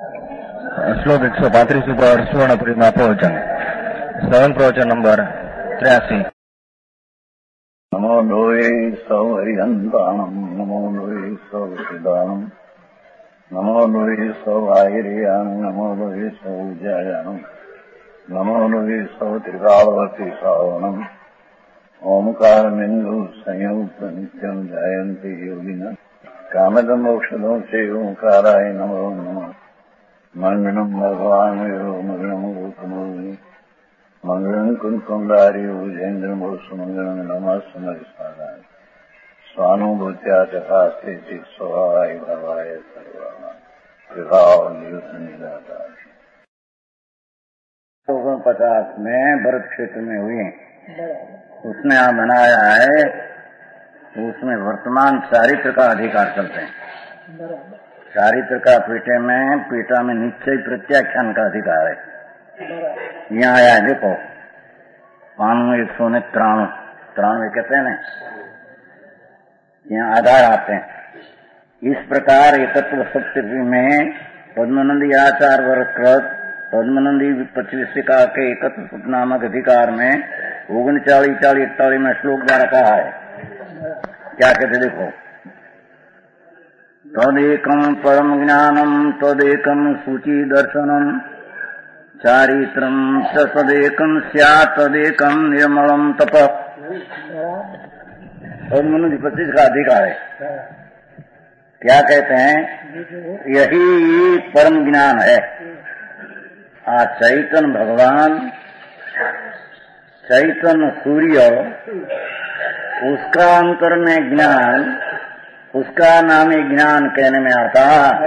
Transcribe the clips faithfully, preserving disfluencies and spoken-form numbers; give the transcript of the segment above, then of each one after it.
श्लोक एक सौ पैंतीस पर सुवर्णपुरी में प्रवचन सवन प्रवचन नंबर त्र्यासी। नमो लोये सौहरिहंताणम नमो लोये सौसिदानम नमो लोये सौभागिरियान नमो लोये सौजायानम नमो लोये सौत्रिकालवती सावनम ओमकारमिन्दु संयुक्त नित्यं जायन्ति योगिनः कामदं मोक्षदं च ओंकाराय नमो नमः। मंगलम भगवान मंगलम गौतमी मंगलम कुंकुंडारी उजेन्द्र मंगलम नमः समरिसाराय स्वानुभूत्या तथा स्थिति स्वभावाय भवाय सर्वाना दो पचास में भरत क्षेत्र में हुई, उसने यहाँ बनाया है, उसमें वर्तमान चारित्र का अधिकार चलते हैं। चारित्र का पीठे में पीठा में निश्चय प्रत्याख्यान का अधिकार है। यहाँ आया देखो पानु एक सौ ने त्राणु त्राणु कहते हैं ना, यहाँ आधार आते हैं। इस प्रकार एकत्व सप्तमी में पद्मनंदी आचार वर्षकृत पद्मनंदी पच्चीसिका के एकत्व सप्त नामक अधिकार में उनचालीस चालीस इकतालीस में श्लोक द्वारा कहा है। क्या कहते देखो, तदेकम परम ज्ञानम तदेकम सूची दर्शनम चारित्रम च तदेकम स्यात् तदेकम निर्मलम तप। और मनुष्य पच्चीस का अधिकार है। क्या कहते हैं, यही परम ज्ञान है। आ चैतन्य भगवान चैतन्य सूर्य, उसका अंतर में ज्ञान, उसका नाम ही ज्ञान कहने में आता।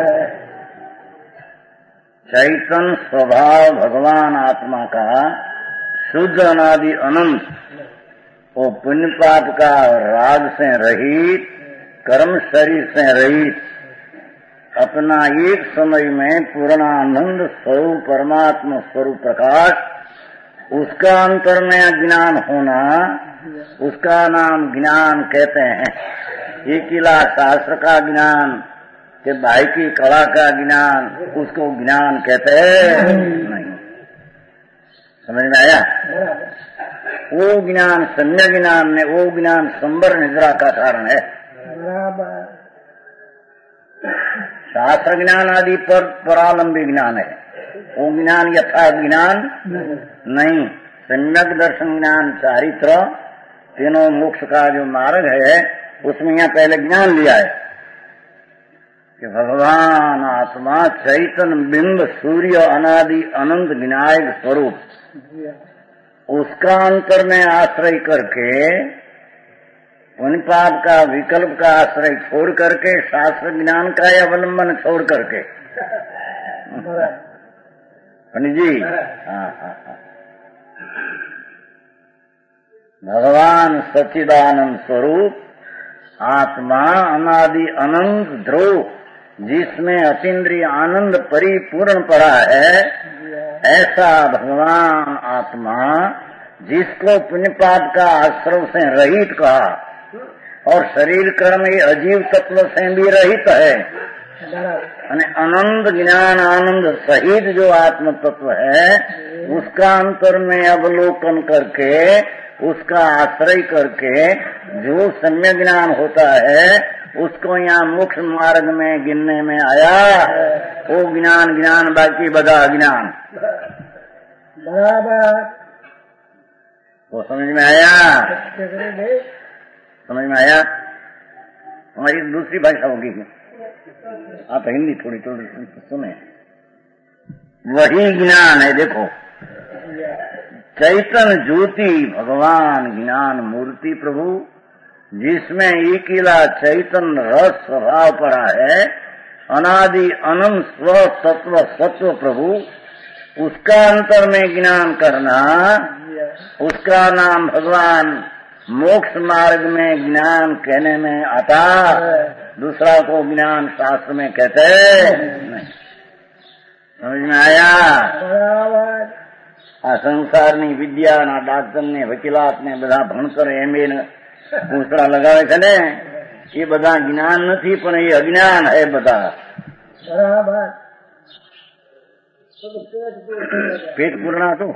चैतन्य स्वभाव भगवान आत्मा का शुद्ध अनादि अनंत, वो पुण्य पाप का राग से रहित, कर्म शरीर से रहित, अपना एक समय में पूर्णानंद स्वरूप परमात्मा स्वरूप प्रकाश, उसका अंतर में ज्ञान होना, उसका नाम ज्ञान कहते हैं। ये किला शास्त्र का ज्ञान के भाई की कला का ज्ञान, उसको ज्ञान कहते हैं नहीं। समझ में आया? वो ज्ञान सम्य ज्ञान ने, वो ज्ञान संबर निद्रा का कारण है। शास्त्र ज्ञान आदि पर परालंबी ज्ञान है, वो ज्ञान यथा ज्ञान नहीं। सम्यक दर्शन ज्ञान चारित्र तीनों मोक्ष का जो मार्ग है, उसमें यहाँ पहले ज्ञान लिया है कि भगवान आत्मा चैतन्य बिंब सूर्य अनादि अनंत विनायक स्वरूप, उसका अंतर में आश्रय करके पुण्य पाप का विकल्प का आश्रय छोड़ करके, शास्त्र ज्ञान का अवलंबन छोड़ करके, पंडित जी हाँ हाँ हाँ भगवान सच्चिदानंद स्वरूप आत्मा अनादि अनंत ध्रुव, जिसमें अतीन्द्रिय आनंद परिपूर्ण पड़ा है, ऐसा भगवान आत्मा जिसको पुण्य पाप का आश्रव से रहित कहा और शरीर कर्म ये अजीव तत्व से भी रहित है, अनंत ज्ञान आनंद सहित जो आत्म तत्व है, उसका अंतर में अवलोकन करके, उसका आश्रय करके जो सम्य ज्ञान होता है, उसको यहाँ मोक्ष मार्ग में गिनने में आया। वो ज्ञान ज्ञान बाकी बदा ज्ञान बराबर। वो समझ में आया? समझ में आया? हमारी दूसरी भाषा होगी, आप हिंदी थोड़ी थोड़ी सुने। वही ज्ञान है। देखो, चैतन्य ज्योति भगवान ज्ञान मूर्ति प्रभु, जिसमें एकिला चैतन्य रस स्वभाव पड़ा है, अनादि अनंत स्व तत्व सत्व प्रभु, उसका अंतर में ज्ञान करना, उसका नाम भगवान मोक्ष मार्ग में ज्ञान कहने में आता। दूसरा को ज्ञान शास्त्र में कहते नहीं। समझ में आया? आ संसाરની વિદ્યાના ડાક્ટરને વકીલાતને બધા ભણતર એમએ ને પૂછડા લગાવે છે ને, એ બધા જ્ઞાન નથી, પણ એ અજ્ઞાન હે બધા। બરાબર। पेट पूरना तो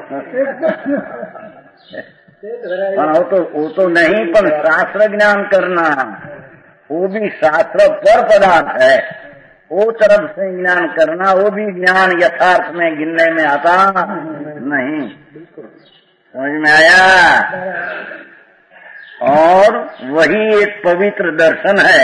वो तो वो तो नहीं, पर शास्त्र ज्ञान करना वो भी शास्त्र पर पदार्थ है। वो तरफ से ज्ञान करना वो भी ज्ञान यथार्थ में गिनने में आता नहीं। समझ में आया? और वही एक पवित्र दर्शन है।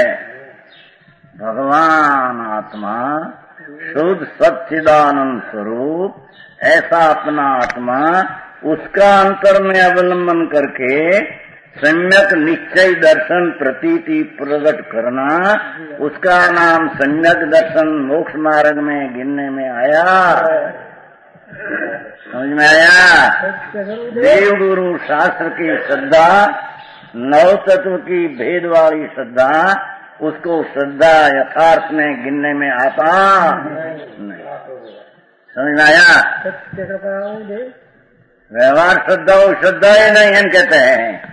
भगवान आत्मा शुद्ध सच्चिदानंद स्वरूप, ऐसा अपना आत्मा, उसका अंतर में अवलंबन करके सम्यक निश्चय दर्शन प्रतीति प्रकट करना, उसका नाम सम्यक दर्शन मोक्ष मार्ग में गिनने में आया। समझ में आया? देव गुरु शास्त्र की श्रद्धा, नव तत्व की भेद वाली श्रद्धा, उसको श्रद्धा यथार्थ में गिनने में आता नहीं। समझ में आया? व्यवहार श्रद्धा वो श्रद्धा ही नहीं है कहते हैं,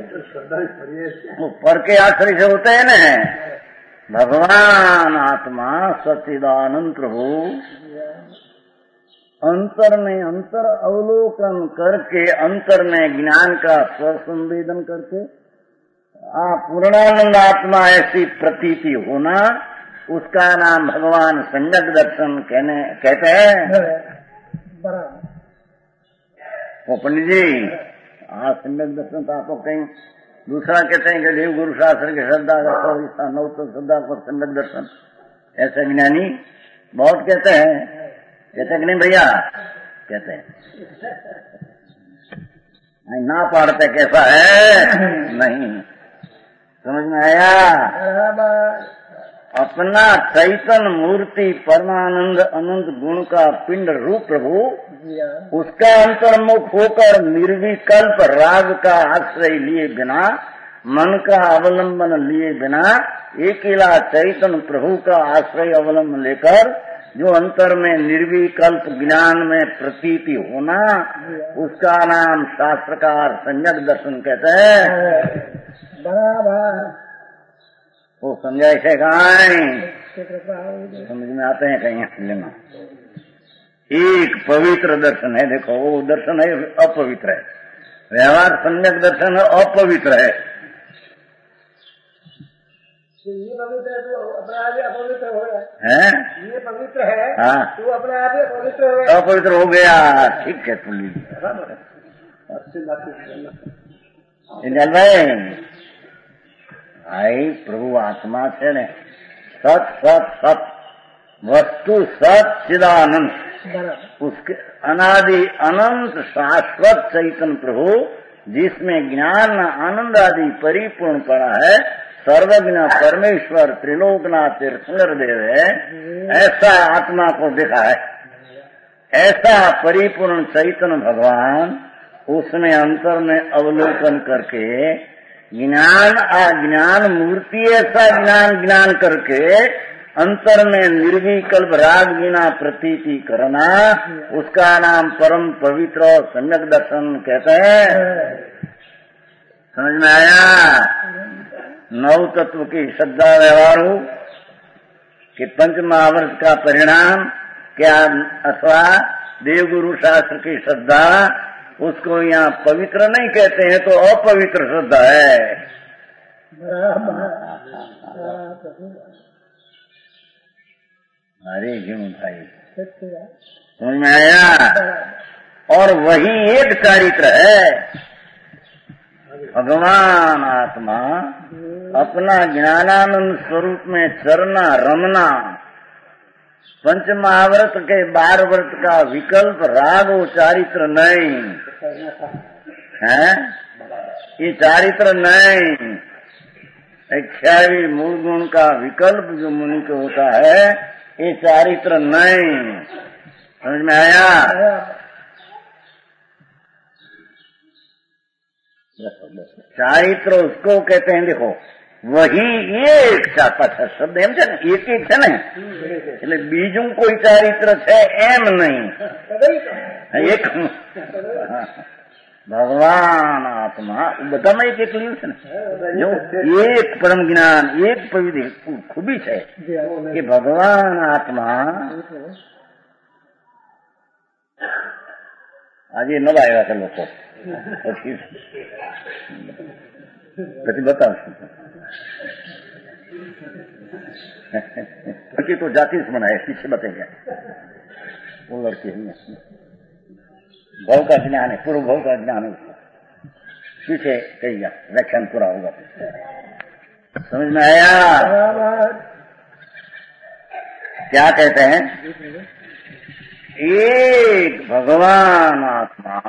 वो पर के आश्रय से होते हैं न। भगवान आत्मा सच्चिदानंद प्रभु अंतर में अंतर अवलोकन करके, अंतर में ज्ञान का स्वसंवेदन करके आ पूर्णानंद आत्मा ऐसी प्रतीति होना, उसका नाम भगवान सम्यक दर्शन कहने कहते हैं। वो पंडित जी, हाँ सम्यक दर्शन तो आपको कहीं दूसरा कहते हैं कि देव गुरु शास्त्र की श्रद्धा का नौ तो श्रद्धा को सम्यक दर्शन, ऐसे ज्ञानी बहुत कहते हैं। कहते हैं कि नहीं भैया? कहते हैं ना पढ़ते कैसा है नहीं। समझ में आया? अपना चैतन्य मूर्ति परमानंद अनंत गुण का पिंड रूप प्रभु, उसका अंतर्मुख होकर निर्विकल्प राग का आश्रय लिए बिना, मन का अवलंबन लिए बिना, अकेला चैतन्य प्रभु का आश्रय अवलंबन लेकर जो अंतर में निर्विकल्प ज्ञान में प्रतीति होना, उसका नाम शास्त्रकार सम्यक दर्शन कहते हैं। वो समझाए से समझ में आते हैं कहीं लेना। एक पवित्र दर्शन है, देखो वो दर्शन है अपवित्र है, व्यवहार सम्यक दर्शन है अपवित्र है। ये पवित्र है तो अपने आप ही अपवित्र हो गया है? ये पवित्र है हाँ, तो अपने आप ही अपवित्र हो गया, अपवित्र हो गया। ठीक है पुलिस भाई, प्रभु आत्मा से ने सत सत सत वस्तु सत चिदानंद, उसके अनादि अनंत शाश्वत चैतन्य प्रभु, जिसमें ज्ञान आनंद आदि परिपूर्ण पड़ा है, सर्वज्ञ परमेश्वर त्रिलोकनाथ तीर्थंकर देव है, ऐसा आत्मा को देखा है। ऐसा परिपूर्ण चैतन्य भगवान, उसमें अंतर में अवलोकन करके ज्ञान अज्ञान मूर्ति, ऐसा ज्ञान ज्ञान करके अंतर में निर्विकल्प राग बिना प्रतीति करना, उसका नाम परम पवित्र सम्यक दर्शन कहते हैं। समझ में आया? नौ तत्व की श्रद्धा व्यवहार हो कि पंच महावर्त का परिणाम क्या, अथवा देवगुरु शास्त्र की श्रद्धा, उसको यहाँ पवित्र नहीं कहते हैं, तो अपवित्र श्रद्धा है। अरे क्यों भाई, समझ में आया? और वही एक चारित्र है। भगवान आत्मा अपना ज्ञानानंद स्वरूप में चरना रमना, पंच महाव्रत के बार व्रत का विकल्प राग वो चारित्र नहीं है, ये चारित्र नहीं। इच्छावी मूल गुण का विकल्प जो मुनि को होता है, ये चारित्र नहीं। समझ में आया? चारित्र उसको कहते हैं, देखो वही एक पाછા શબ્દ એમ છે ને, એક એક છે ને, એટલે બીજું કોઈ ચારિત્ર છે એમ નહીં, એક ભગવાન આત્મા બધામાં એક એક લીધું છે ને, જો એક પરમ જ્ઞાન, એક પવિત્ર ખૂબી છે કે ભગવાન આત્મા आज ये न आएगा कर लोग પછી બતાવશું लड़की तो जाति से बनाए पीछे बताएंगे वो लड़की है भाव का ज्ञान है पूर्व भाव का ज्ञान है उसको पीछे कहिएगा व्याख्यान पूरा होगा समझ में आया क्या कहते हैं एक भगवान आत्मा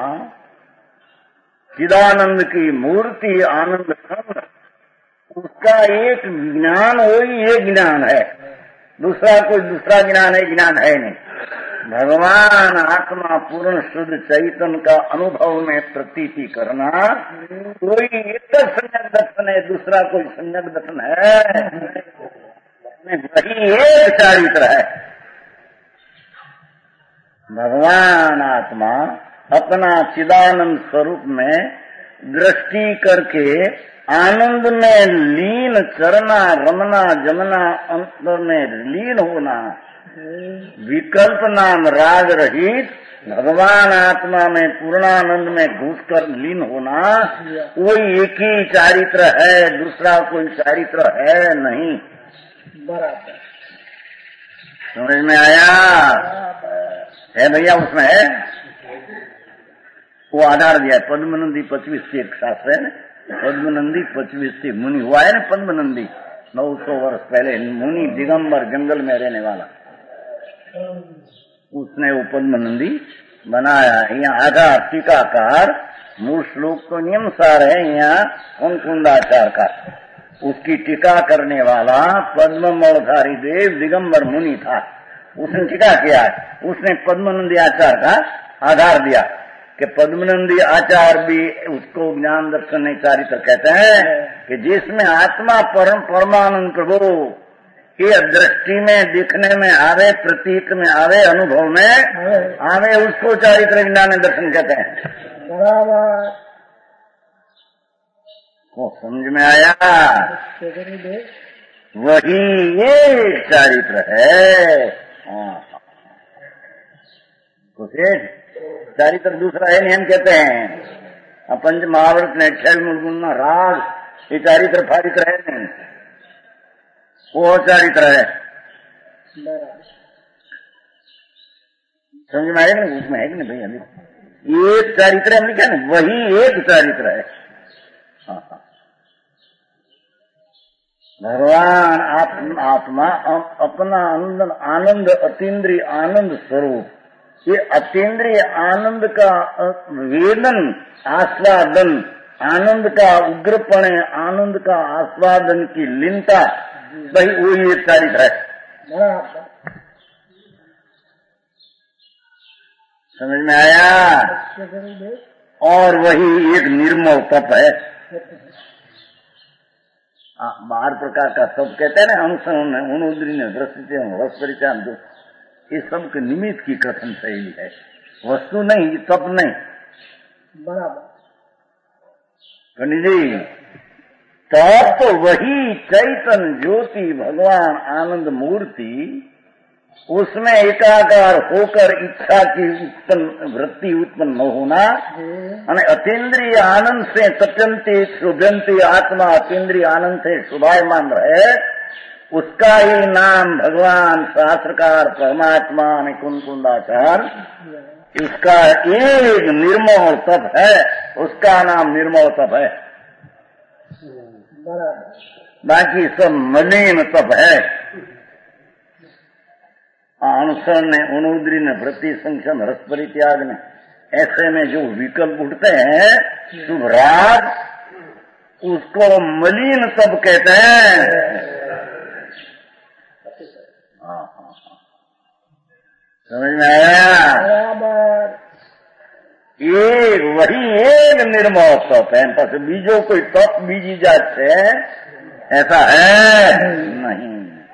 चिदानंद की मूर्ति आनंद खंड उसका एक ज्ञान वही एक ज्ञान है दूसरा कोई दूसरा ज्ञान है ज्ञान है नहीं भगवान आत्मा पूर्ण शुद्ध चैतन्य का अनुभव में प्रतीति करना कोई एक संज्ञक दर्शन है दूसरा कोई संज्ञक दर्शन है वही एक चारित्र है भगवान आत्मा अपना चिदानंद स्वरूप में दृष्टि करके आनंद में लीन चरना रमना जमना अंतर में लीन होना विकल्प नाम राग रहित भगवान आत्मा में पूर्णानंद में घुसकर लीन होना कोई एक ही चारित्र है दूसरा कोई चारित्र है नहीं बराबर समझ में आया है भैया उसमें है वो आधार दिया है पद्मनंदी पच्चीस से एक शास्त्र है पद्मनंदी पच्चीस से मुनि हुआ है ना पद्मनंदी नौ सौ वर्ष पहले मुनि दिगंबर जंगल में रहने वाला उसने वो पद्मनंदी बनाया यहाँ आधार टीकाकार मूल श्लोक तो नियम सार है यहाँ कुंकुंडाचार का उसकी टीका करने वाला पद्म मौलधारी देव दिगंबर मुनि था उसने टीका किया उसने पद्मनंदी आचार का आधार दिया कि पद्मनंदी आचार भी उसको ज्ञान दर्शन चारित्र कहते हैं कि जिसमें आत्मा परम परमानंद प्रभु ये दृष्टि में दिखने में आवे प्रतीक में आवे अनुभव में आवे उसको चारित्र ज्ञान दर्शन कहते हैं बराबर वो समझ में आया वही ये चारित्र है कुछ चारित्र दूसरा है नहीं हम कहते हैं पंच महाभारत ने अठावी मूल राग ये चारित्र फारित्र है नहीं वो चारित्र है समझ में आएगा ना उसमें है कि नहीं भैया अभी एक चारित्र हमने क्या ना वही एक चारित्र है हाँ हाँ भगवान आत्मा, आत्मा अपना आनंद आनंद अतीन्द्रिय आनंद स्वरूप ये अतीन्द्रिय आनंद का वेदन आस्वादन आनंद का उग्रपण आनंद का आस्वादन की लीनता वही वही एक चारित्र है समझ में आया और वही एक निर्मल तप है बाहर प्रकार का तप कहते हैं ना अनुसरण अनुद्री ने दृष्टि रस परिचान दो ये सब के निमित्त की कथन शैली है वस्तु नहीं तप नहीं बराबर पंडित जी तप तो वही चैतन्य ज्योति भगवान आनंद मूर्ति उसमें एकाकार होकर इच्छा की उत्पन्न वृत्ति उत्पन्न न होना और अतीन्द्रिय आनंद से तप्यंती शुभ्यंती आत्मा अतीन्द्रिय आनंद से शुभायमान रहे उसका ही नाम भगवान शास्त्रकार परमात्मा ने कुंकुंडाचार इसका एक निर्मोह तप है उसका नाम निर्मोह तप है बाकी सब मलिन तप है अनुसरण ने अनुद्री ने वृत्ति संक्षम रस परित्याग ने ऐसे में जो विकल्प उठते हैं शुभ राग उसको मलिन तप कहते हैं समझ में आया एक वही एक निर्मोह तप है बस बीजों कोई तप बीजी जात है ऐसा है नहीं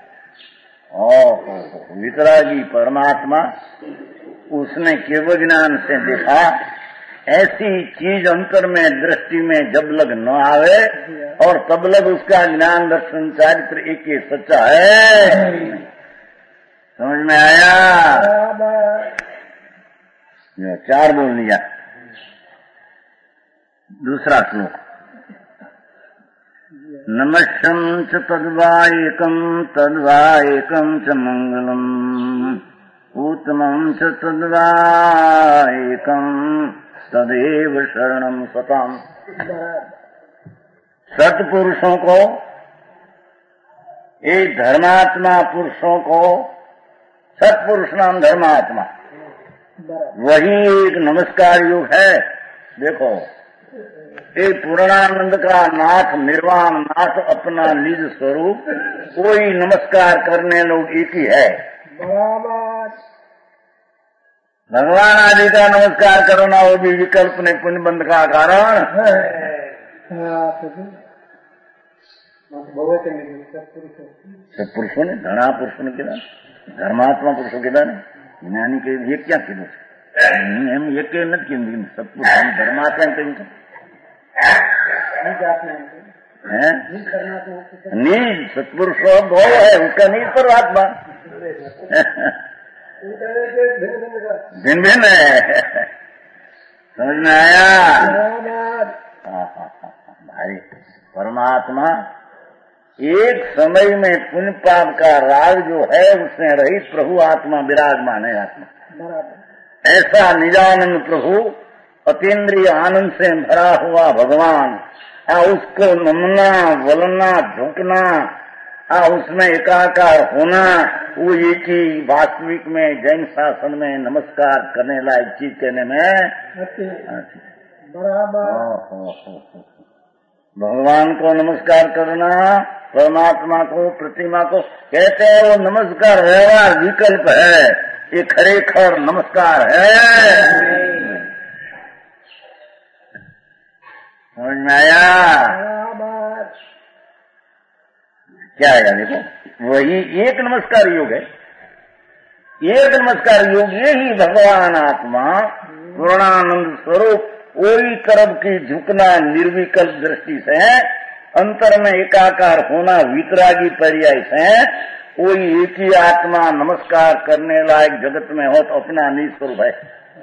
और वितरागी परमात्मा उसने केवल ज्ञान से देखा ऐसी चीज अंतर में दृष्टि में जब लग न आवे और तब लग उसका ज्ञान दर्शन चारित्र एक ही सच्चा है समझ में आया चार बोल लिया। दूसरा श्लोक, नमस्यं च तद्वायकं तद्वायकं च मंगलम् उत्तमं च तद्वायकं तदेव शरणं सताम। सत्पुरुषों को, एक धर्मात्मा पुरुषों को, सत्पुरुष नाम धर्मात्मा, वही एक नमस्कार योग है। देखो, एक पूर्णानंद का नाथ निर्वाण नाथ अपना निज स्वरूप, कोई नमस्कार करने लोग एक ही है। भगवान आदि का नमस्कार करना वो भी विकल्प ने पुण्य बंध का कारण है। सत्पुरुषों ने, धना पुरुषों ने किया, धर्मात्मा पुरुषों के दाने, ज्ञानी के ये क्या किलो हम ये के न सत्पुरुष धर्मात्मा के है नीज सत्पुरुष दो है, उसका नीज पर आत्मा भिन्न भिन्न है। समझ में आया? भाई परमात्मा एक समय में पुण्य पाप का राग जो है उसमें रहित प्रभु आत्मा विराजमान है। आत्मा ऐसा निजानंद प्रभु अतीन्द्रिय आनंद से भरा हुआ भगवान, आ उसको नमना वलना झुकना, आ उसमें एकाकार होना, वो एक ही वास्तविक में जैन शासन में नमस्कार करने लायक चीज कहने में बराबर। भगवान को नमस्कार करना, परमात्मा को, प्रतिमा को कहते हैं वो नमस्कार व्यवहार विकल्प है, ये खरेखर नमस्कार है। समझ में आया? क्या है? देखो, वही एक नमस्कार योग है। एक नमस्कार योग यही भगवान आत्मा पूर्णानंद स्वरूप, कोई तरफ की झुकना निर्विकल्प दृष्टि से, अंतर में एकाकार होना वितरागी पर्याय से, कोई एक ही आत्मा नमस्कार करने लायक जगत में हो तो अपना निज स्वरूप है।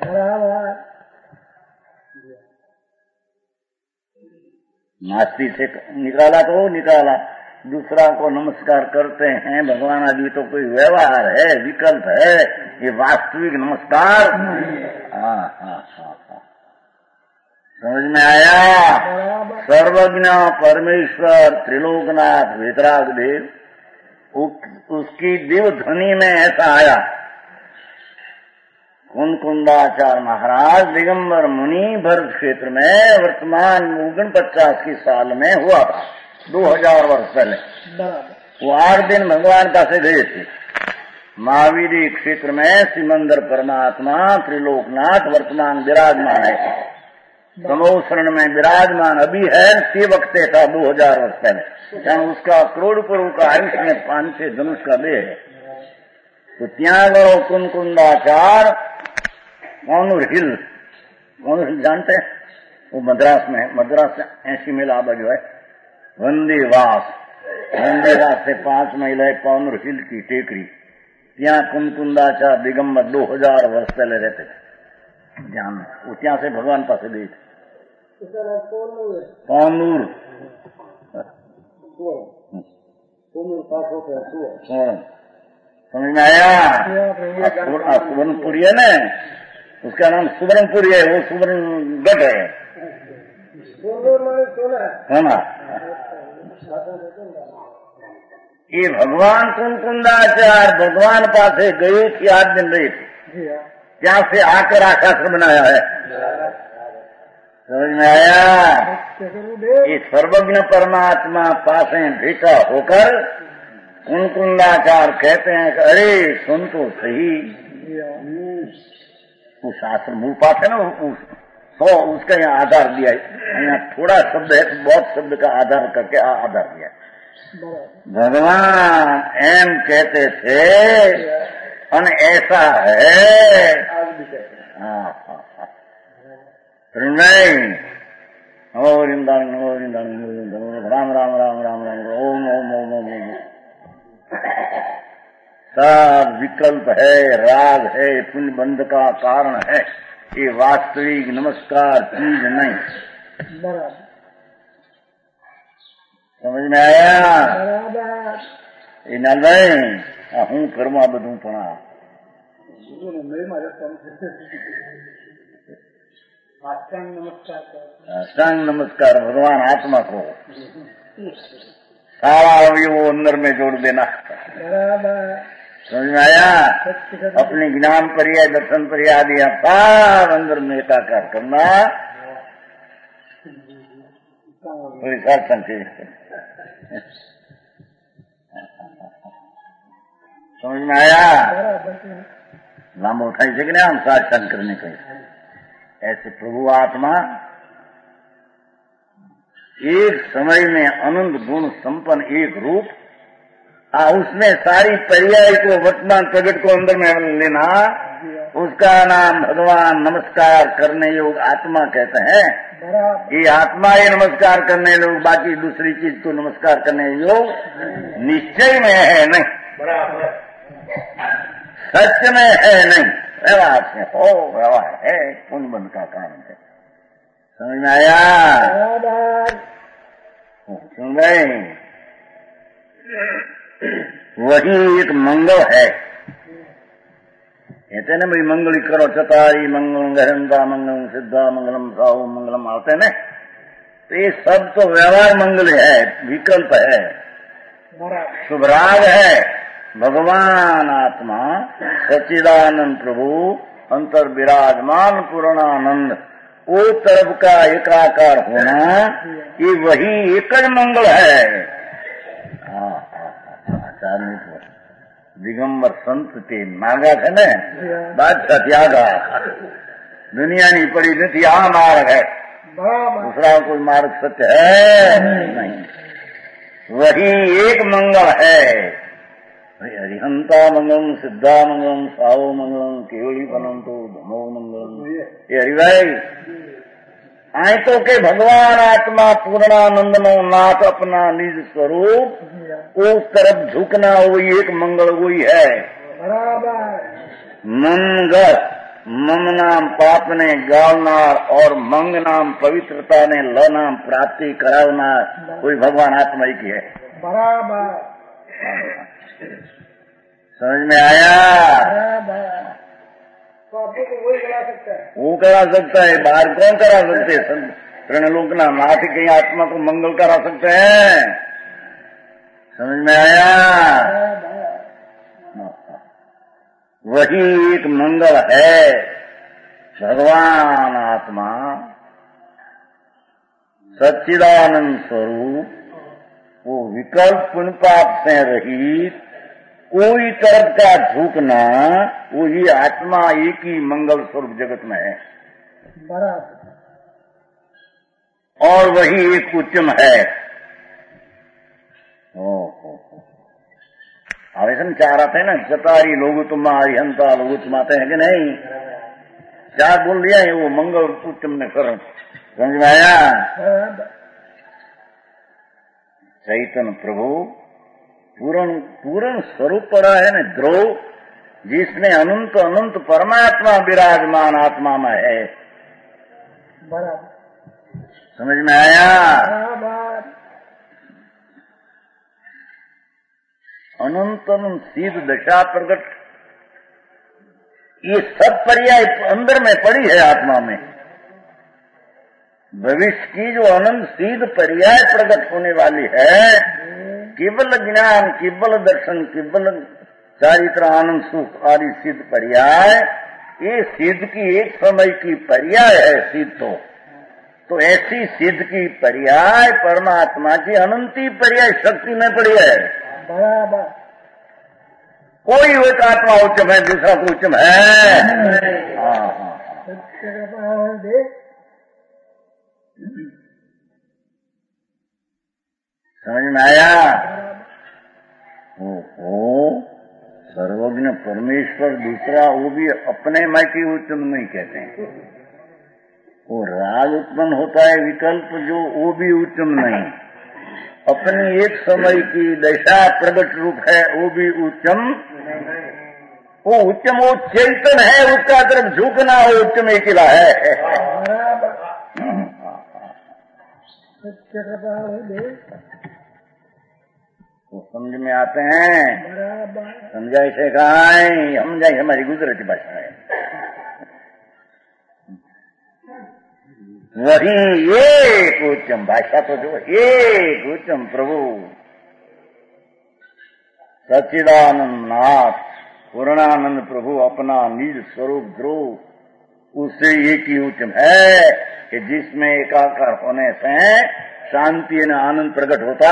नास्ती से निकाला तो निकाला, दूसरा को नमस्कार करते हैं भगवान आदि तो कोई व्यवहार है, विकल्प है, ये वास्तविक नमस्कार। हाँ हाँ हाँ हाँ, समझ में आया? सर्वज्ञ परमेश्वर त्रिलोकनाथ वेतराग देव, उसकी दिव्य ध्वनि में ऐसा आया, कुंकुंदाचार्य महाराज दिगंबर मुनि भरत क्षेत्र में वर्तमान उगन पचास की साल में हुआ था, दो हजार वर्ष पहले। वो आठ दिन भगवान का से गए थे। महावीरी क्षेत्र में सिमंदर परमात्मा त्रिलोकनाथ वर्तमान विराजमान है, समोसरण में विराजमान अभी है, ते वक्त था दो हजार वर्ष पहले। जहाँ उसका करोड़ करोड़ का आयुष में पांच छह धनुष का देह है। तो ત્યાં गो कुंकुंदाचार कौनूर हिल, कौनूर हिल जानते हैं? वो मद्रास में, मद्रास से ऐसी मील आबा जो है वंदेवास, वंदेवास से पांच मील है कौनूर हिल की टेकरी। ત્યાં कुंकुंदाचार दिगंबर दो हजार वर्ष पहले रहते थे। ध्यान, वो ત્યાં से भगवान पास गए थे। कौनूर समझ में आया? सुवर्णपुरी है ना, उसका नाम सुवर्णपुरी है, वो सुवर्ण गढ़ है। सोना ये भगवान कुंकुंदाचार्य भगवान पास गए थे, आठ दिन रहे थे, ત્યાં से आकर आकाश बनाया है। समझ में आया? ये सर्वज्ञ परमात्मा पास भेटा होकर कुंकुंदाचार कहते हैं कि अरे सुन तो सही, उस आश्रम मूल पाठ है ना, उस सौ उसका यहाँ आधार दिया है। यहाँ थोड़ा शब्द है तो बहुत शब्द का आधार करके आधार दिया। भगवान एम कहते थे और ऐसा है। हाँ हाँ हाँ, नहीं नमो वृंदावन नमो वृंदावन नमो वृंदावन, राम राम राम राम राम, ओम ओम ओम ओम ओम। सब विकल्प है, राग है, पुण्य बंध का कारण है। ये वास्तविक नमस्कार चीज नहीं। बराबर समझ में आया? बराबर એ ના લઈ હું કરવા બધું પણ સાંગ नमस्कार भगवान आत्मा को सारा अवयव अंदर में जोड़ देना। समझ में आया? अपने ज्ञान पर्याय दर्शन पर्याय आदि अपार अंदर में एकाकार करना। थोड़ी साथ संकेत समझ में आया? लांबो उठाई से कि हम साक्षात करने के ऐसे प्रभु आत्मा एक समय में अनंत गुण संपन्न एक रूप आ उसमें सारी पर्याय को वर्तमान प्रगट को अंदर में लेना, उसका नाम भगवान नमस्कार करने योग आत्मा कहते हैं। ये आत्मा ही नमस्कार करने लोग, बाकी दूसरी चीज को नमस्कार करने योग निश्चय में है नहीं, सत्य में है नहीं, व्यवहार से हो, व्यवहार है, पुण्य बंध का कारण है। समझ में आया? सुन गए? वही एक मंगल है। कहते ना भाई मंगल करो चतारी मंगलम गहनता मंगलम सिद्धा मंगलम साहु मंगलम आते न, तो ये सब तो व्यवहार मंगल है, विकल्प है, शुभराग है। भगवान आत्मा सच्चिदानंद प्रभु अंतर विराजमान पूर्णानंद वो तरफ का एकाकार होना, ये वही एक मंगल है। आचार्य दिगंबर संत के मार्गा है न बादशाह त्यागा, दुनिया नहीं पड़ी नहीं आ मार्ग है, दूसरा कोई मार्ग सत्य है नहीं, वही एक मंगल है। हरिहंता मंगलम सिद्धा मंगलम सावो मंगलम केवली फलंतो धमो मंगलम। ये हरिभाई आए तो के भगवान आत्मा पूर्णानंद नो नाथ अपना निज स्वरूप उस तरफ झुकना, वही एक मंगल वही है। मंगल मम नाम पाप ने गालनार और मंग नाम पवित्रता ने ल नाम प्राप्ति करावनार, कोई भगवान आत्मा ही की है। बराबर समझ में आया? तो आपको तो वही करा सकता है, वो करा सकता है, बाहर कौन करा सकते हैं? त्रिलोक ना नाथ कहीं आत्मा को मंगल करा सकते हैं। समझ में आया? वही एक मंगल है। भगवान आत्मा सच्चिदानंद स्वरूप, वो विकल्प पुण्य पाप से रहित, कोई तरफ का झुकना, वही आत्मा एक ही मंगल स्वरूप जगत में है। बराबर और वही एक उच्चम है। ओहो आवेशन चाह रहा थे ना, चतारी लोग तुम हरिहंता लोग तुम आते हैं कि नहीं? चार बोल दिया है वो मंगल उच्चम ने कर। समझ में आया? चैतन्य प्रभु पूर्ण पूर्ण स्वरूप पड़ा है न ध्रुव, जिसमें अनंत अनंत परमात्मा विराजमान आत्मा में है। बराबर समझ में आया? अनंत अनंत सिद्ध दशा प्रकट, ये सब पर्याय अंदर में पड़ी है आत्मा में। भविष्य की जो अनंत सिद्ध पर्याय प्रकट होने वाली है, केवल ज्ञान, केवल दर्शन, केवल चारित्र आनंद सुख आदि सिद्ध पर्याय, ये सिद्ध की एक समय की पर्याय है सिद्ध। तो तो ऐसी सिद्ध की पर्याय परमात्मा की अनंती पर्याय शक्ति में पड़ी है। बराबर कोई एक आत्मा उच्चम है, दूसरा को उच्चम है। हाँ हाँ समझ में आया? ओहो सर्वज्ञ परमेश्वर दूसरा, वो भी अपने मय की उच्चम नहीं कहते हैं। वो राग उत्पन्न होता है विकल्प जो, वो भी उच्चम नहीं। अपनी एक समय की दशा प्रगट रूप है, वो भी उच्चम वो उच्चम वो चैतन है, उसका तरफ झुकना हो उच्चम एक किला है। वो समझ में आते हैं, समझाई से कहा है, हम जाए हमारी गुजराती भाषा है। वही एक उच्चम भाषा तो जो एक उच्चम प्रभु सच्चिदानंद नाथ पूर्णानंद प्रभु अपना निज स्वरूप ध्रुव उससे एक ही उच्चम है कि जिसमें एकाकार होने से शांति और आनंद प्रकट होता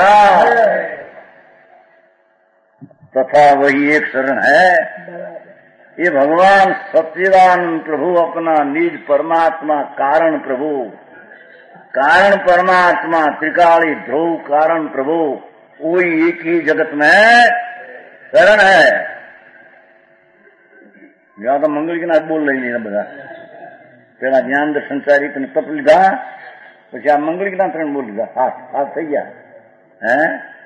तथा वही एक शरण है। ये भगवान सच्चिदानंद प्रभु अपना निज परमात्मा कारण प्रभु कारण परमात्मा त्रिकाली ध्रुव कारण प्रभु वही एक ही जगत में शरण है। या तो मंगल की नाथ बोल रही है बता पेला ज्ञान दर्शन चारी तने तप लीधा પછી આ મંગળ की नाथ बोल लीधा हाथ हाथ થઈ ગયા है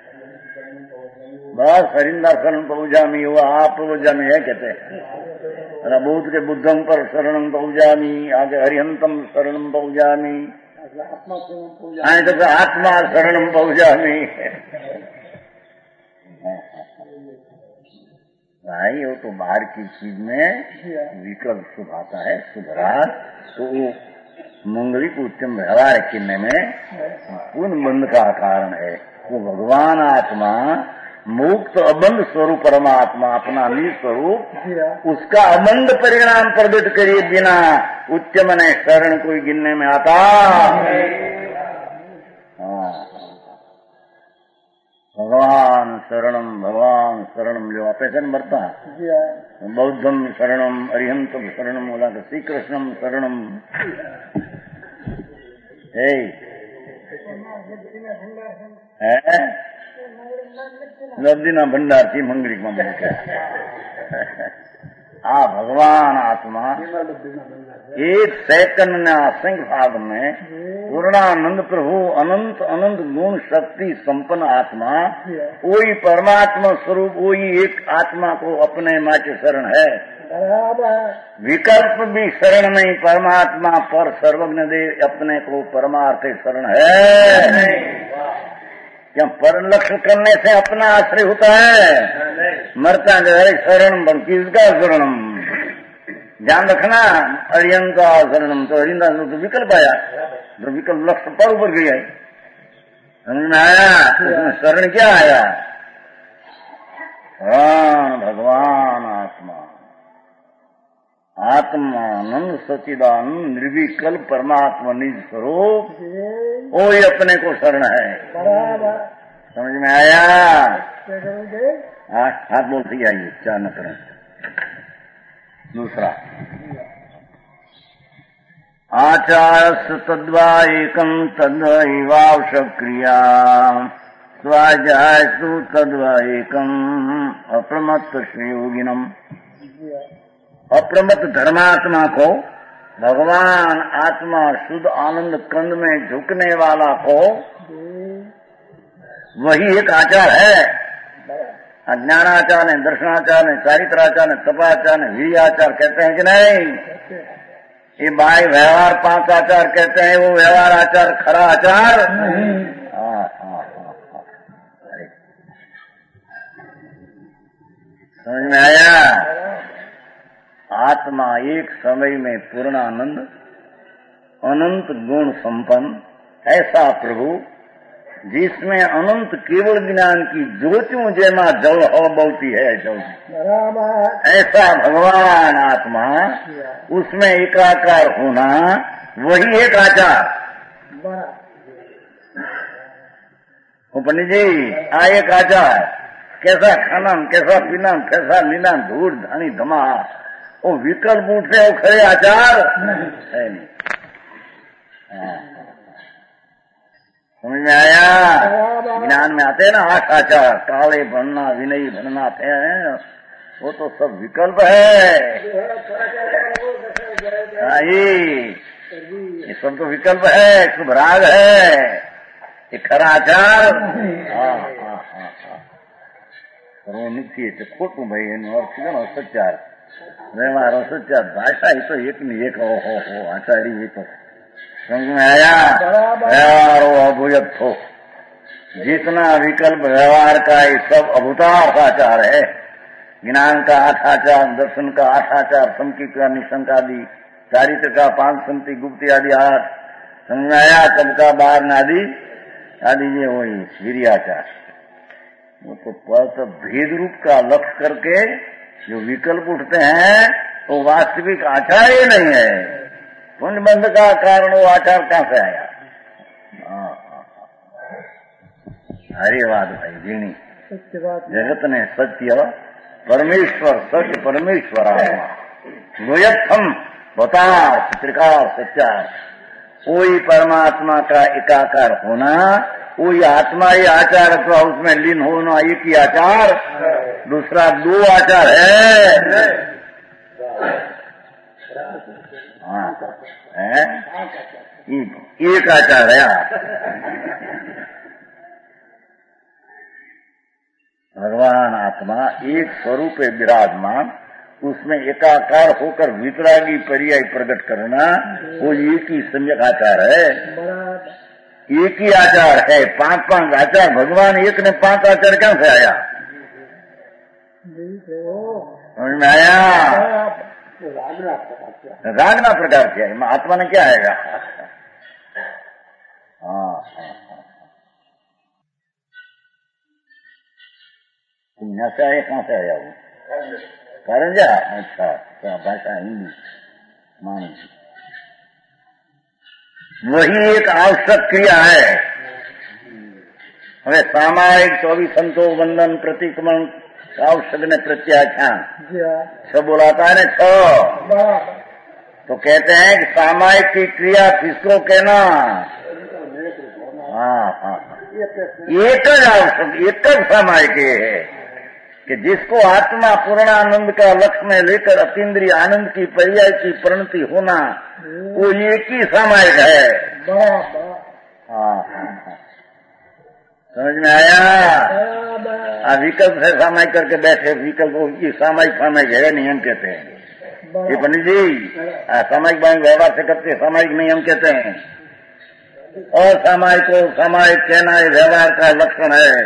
बस हरिंदार शरण पहुंचामी हुआ आप पहुंचामी है कहते हैं बुद्ध के बुद्धम पर शरणम पहुंचामी आगे हरिहंतम शरणम पहुंचामी तो आत्मा शरणम पहुंचामी। भाई वो तो बाहर की चीज में विकल्प शुभ आता है शुभरात तो मंगलिक उत्तम व्यवहार करने में पूर्ण बंध का कारण है। वो भगवान आत्मा मुक्त अबंध स्वरूप परमात्मा अपना निज स्वरूप उसका अबंध परिणाम प्रकट करिए बिना उच्चम ने शरण कोई गिनने में आता। हाँ भगवान शरणम भगवान शरणम जो आप ऐसे मरता बौद्धम शरणम अरिहंतम शरणम बोला तो श्री कृष्णम शरणम है लब्धीना भंडार थी मंगलिक में आ भगवान आत्मा एक सेकंड ने असंख्य भाग में पूर्णानंद प्रभु अनंत अनंत गुण शक्ति संपन्न आत्मा वही परमात्मा स्वरूप वही एक आत्मा को अपने माचे शरण है। विकल्प भी शरण नहीं परमात्मा पर सर्वज्ञ दे अपने को परमार्थ शरण है। क्या पर लक्ष्य करने से अपना आश्रय होता है मरता है शरण किसका शरणम ध्यान रखना अरियंता शरणम तो अरिंदा तो विकल्प आया तो विकल्प लक्ष्य पर ऊपर गया समझ में आया उसमें शरण क्या आया प्राण भगवान आत्मा आत्मानंद सच्चिदानंद निर्विकल्प परमात्मा निज स्वरूप वो ही अपने को शरण है। समझ में आया हाथ बोलते आइए चार न करें। दूसरा आचारस तद्वा एकम तद्वैवावशक्रिया स्वाध्यायस्तु तद्वा एकम अप्रमत्त श्रीयोगिनम। अप्रमत्त धर्मात्मा को भगवान आत्मा शुद्ध आनंद कंद में झुकने वाला को वही एक आचार है। अज्ञानाचार ने दर्शनाचार ने चारित्राचार ने तपाचार ने वी आचार कहते हैं कि नहीं। ये बाह्य व्यवहार पांच आचार कहते हैं वो व्यवहार आचार खरा आचार हाँ हाँ हाँ समझ में आया। आत्मा एक समय में पूर्णानंद अनंत गुण संपन्न ऐसा प्रभु जिसमें अनंत केवल ज्ञान की ज्योतियों जैमा जल हो बोलती है जल ऐसा भगवान आत्मा उसमें एकाकार होना वही एक आचार। पंडित जी आ एक आचार कैसा खाना कैसा पीना कैसा लीना धूल धानी धमा वो विकल्प उठते वो खरे आचार है नहीं। समझ में आया। ज्ञान में आते हैं ना आठ आचार काले बनना विनयी बनना थे वो तो सब विकल्प है। ये सब तो विकल्प है शुभ राग है ये खरा आचार हाँ हाँ हाँ हाँ निश्चित खोटू भाई अर्थ सच्चार व्यवहार सच्चा भाषा ही तो एक नहीं एक हो हो हो आचार्य ही तो समझ में आया। व्यवहार हो अभूयत हो, जितना विकल्प व्यवहार का ये सब अभूतार्थ आचार है। ज्ञान का आठ आचार, दर्शन का आठ आचार, संकीर्त का निशंक आदि, चारित्र का पांच संति गुप्ति आदि आठ, समझ में आया। सबका बार आदि आदि ये वही वीर्याचार। वो तो पर भेद रूप का लक्ष्य करके जो विकल्प उठते हैं वो वास्तविक आचार ही नहीं है। पुण्य बंध का कारण वो आचार कहां से आया? हरिवाद भाई जीनी जगत ने सत्य परमेश्वर सत्य परमेश्वर आत्मा द्वयत्थम बता त्रिकाल सत्यार। कोई परमात्मा का एकाकार होना, कोई आत्मा ही आचार अथवा उसमें लीन होना एक ही आचार, दूसरा दो आचार है। हाँ है एक आचार है। भगवान आत्मा एक स्वरूप विराजमान, उसमें एकाकार होकर वितरागी पर्याय प्रकट करना वो एक ही सम्यक आचार है। एक ही आचार है। पांच पांच आचार भगवान एक ने पांच आचार कहां से आया? समझ में आया? रागना प्रकार किया है। आत्मा ने क्या आएगा? हाँ तुम यहाँ से आए, कहां से आया वो? करंजा। अच्छा भाषा हिंदी मान। वही एक आवश्यक क्रिया है। हमें सामायिक चौबीस संतो बंधन प्रतिक्रमण आवश्यक ने प्रत्याख्यान छ बोलाता है न छ। तो कहते हैं कि सामायिक की क्रिया किसको कहना? हाँ हाँ एक आवश्यक एक सामायिक है कि जिसको आत्मा पूर्णानंद का लक्ष्य में लेकर अतीन्द्रिय आनंद की पर्याय की परिणति होना वो एक ही सामायिक है। हाँ हाँ हाँ समझ में आया? विकल्प से सामायिक करके बैठे, विकल्प की सामायिक सामायिक है नहीं हम कहते हैं। ये पंडित जी सामायिक बैंक व्यवहार से करते सामायिक नहीं हम कहते हैं। और सामायिक को सामायिक कहना ये व्यवहार का लक्षण है।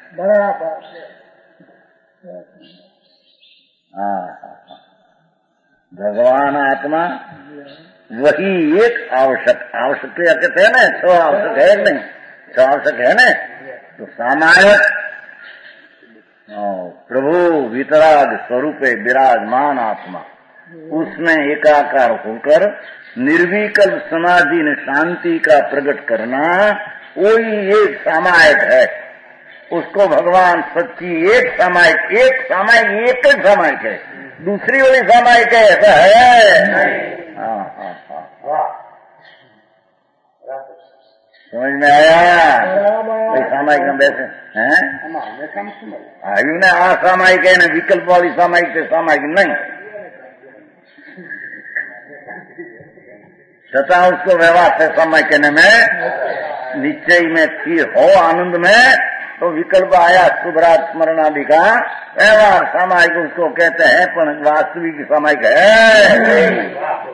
हाँ भगवान आत्मा वही एक आवश्यक आवश्यक कहते हैं ना। छह आवश्यक है नहीं? छह आवश्यक है ना? तो सामायिक प्रभु वितराग स्वरूप विराजमान आत्मा, उसमें एकाकार होकर निर्विकल्प समाधि ने शांति का प्रकट करना वही एक सामायिक है। उसको भगवान सच्ची एक सामायिक एक सामायिक एक ही सामायिक है, दूसरी वाली सामायिक है ऐसा है? हाँ हाँ हाँ समझ में आया? सामायिक में बैठे हैं आयु ने असामायिक है न विकल्प वाली सामायिक से सामायिक नहीं। तथा उसको व्यवहार से सामायिक कहने में निश्चय में स्थिर हो आनंद में तो विकल्प आया शुभरात स्मरण आदि का व्यवहार सामायिक उसको कहते हैं, पर वास्तविक सामायिक है।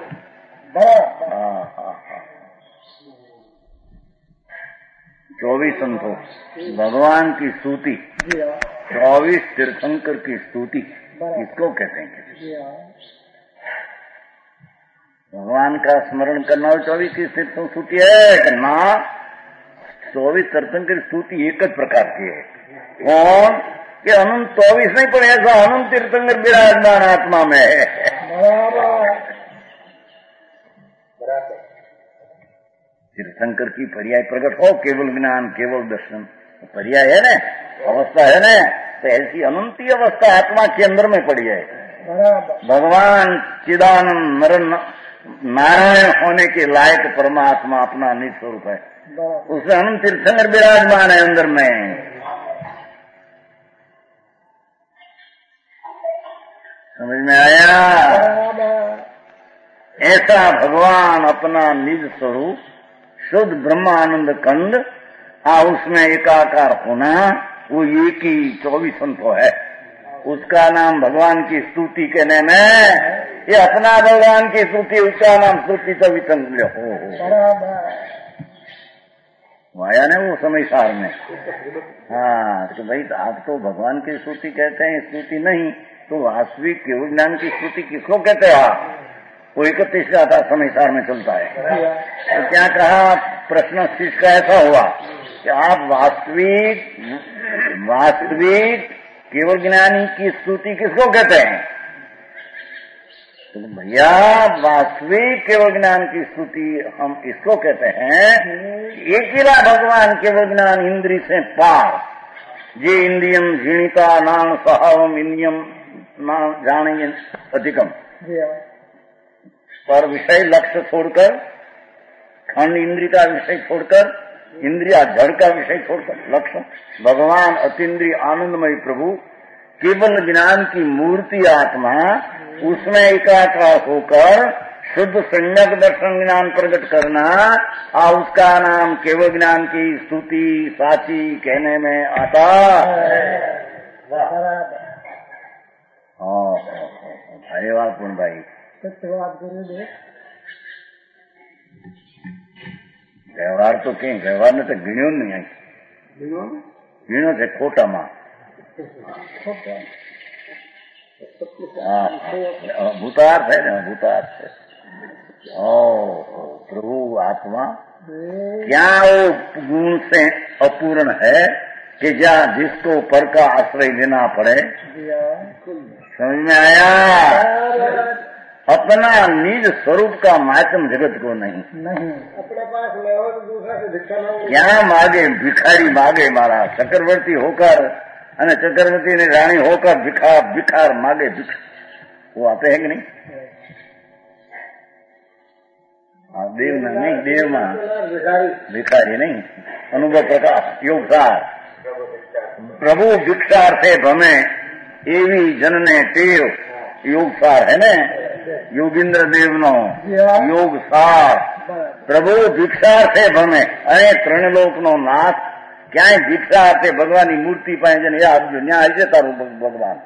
चौबीस संतोष भगवान की स्तुति, चौबीस तीर्थंकर की स्तुति किसको कहते हैं? भगवान का स्मरण करना और चौबीस की स्तुति है करना। चौबीस तीर्थंकर स्तुति एक प्रकार की है। कौन कि अनंत चौबीस नहीं पर ऐसा अनंत तीर्थंकर विराजमान आत्मा में है। तीर्थंकर की पर्याय प्रकट हो, केवल ज्ञान केवल दर्शन पर्याय है न, अवस्था है न। तो ऐसी अनंती अवस्था आत्मा के अंदर में पड़ी है। भगवान चिदानंद नर नारायण होने के लायक परमात्मा अपना निज स्वरूप है, उसमें अनंत तीर्थंकर विराजमान है अंदर में। समझ में आया? ऐसा भगवान अपना निज स्वरूप शुद्ध ब्रह्मानंद कंद आ उसमें एकाकार होना वो एक ही चौबीस संतो है। उसका नाम भगवान की स्तुति कहने में, ये अपना भगवान की स्तुति, उसका नाम स्तुति तभी तंग हो आया ना वो समय सार में। हाँ तो भाई आप तो भगवान की स्तुति कहते हैं, स्तुति नहीं तो वास्तविक केवल ज्ञान की स्तुति किसको कहते हैं आप? वो इकतीस का था समय सार में चलता है। तो क्या कहा प्रश्न शिष्य का ऐसा हुआ कि आप वास्तविक वास्तविक केवल ज्ञानी की स्तुति किसको कहते हैं? तो भैया वास्तविक केवल ज्ञान की स्तुति हम इसको कहते हैं एक ही भगवान केवल ज्ञान इंद्री से पार, ये इंद्रियम झीणिता नाम सहावम इंद्रियम नाम जाने अधिकम, पर विषय लक्ष्य छोड़कर, खंड इंद्रिय का विषय छोड़कर, इंद्रिया जड़ का विषय छोड़कर, लक्ष्य भगवान अतीन्द्रिय आनंदमय प्रभु केवल ज्ञान की मूर्ति आत्मा, उसमें एकाकार होकर शुद्ध सम्यक दर्शन ज्ञान प्रकट करना, और उसका नाम केवल ज्ञान की स्तुति साची कहने में आता। हाँ अरे वाह पूर्ण भाई, व्यवहार तो कहीं व्यवहार ने तो गिण्यो नहीं आई, गिण्यो थे खोटा मां। भूतार्थ है ना, भूतार्थ है। ओ प्रभु आत्मा क्या वो गुण से अपूर्ण है कि जहाँ जिसको पर का आश्रय लेना पड़े? समझ में आया? अपना निज स्वरूप का मातम जगत को नहीं, नहीं। अपने पास ले दूसरा से भिक्षा मांगे, क्या मांगे? भिखारी मांगे मारा चक्रवर्ती होकर, અને चक्रवर्ती ने रानी होकर भिखार भिखार मांगे भिख, वो आते हैं कि नहीं? हाँ देव में नहीं, देव में भिखारी नहीं, अनुभव प्रकाश योगसार प्रभु भिक्षार से भमे एवी जनने टेव योगसार है ने, योगिंद्र देव नो योगसार प्रभु भिक्षार से भमे अने त्रणलोक नो नाथ, क्या भिक्षा आपे भगवान की मूर्ति पाए जन या आपजो न्याय है तारू भगवान।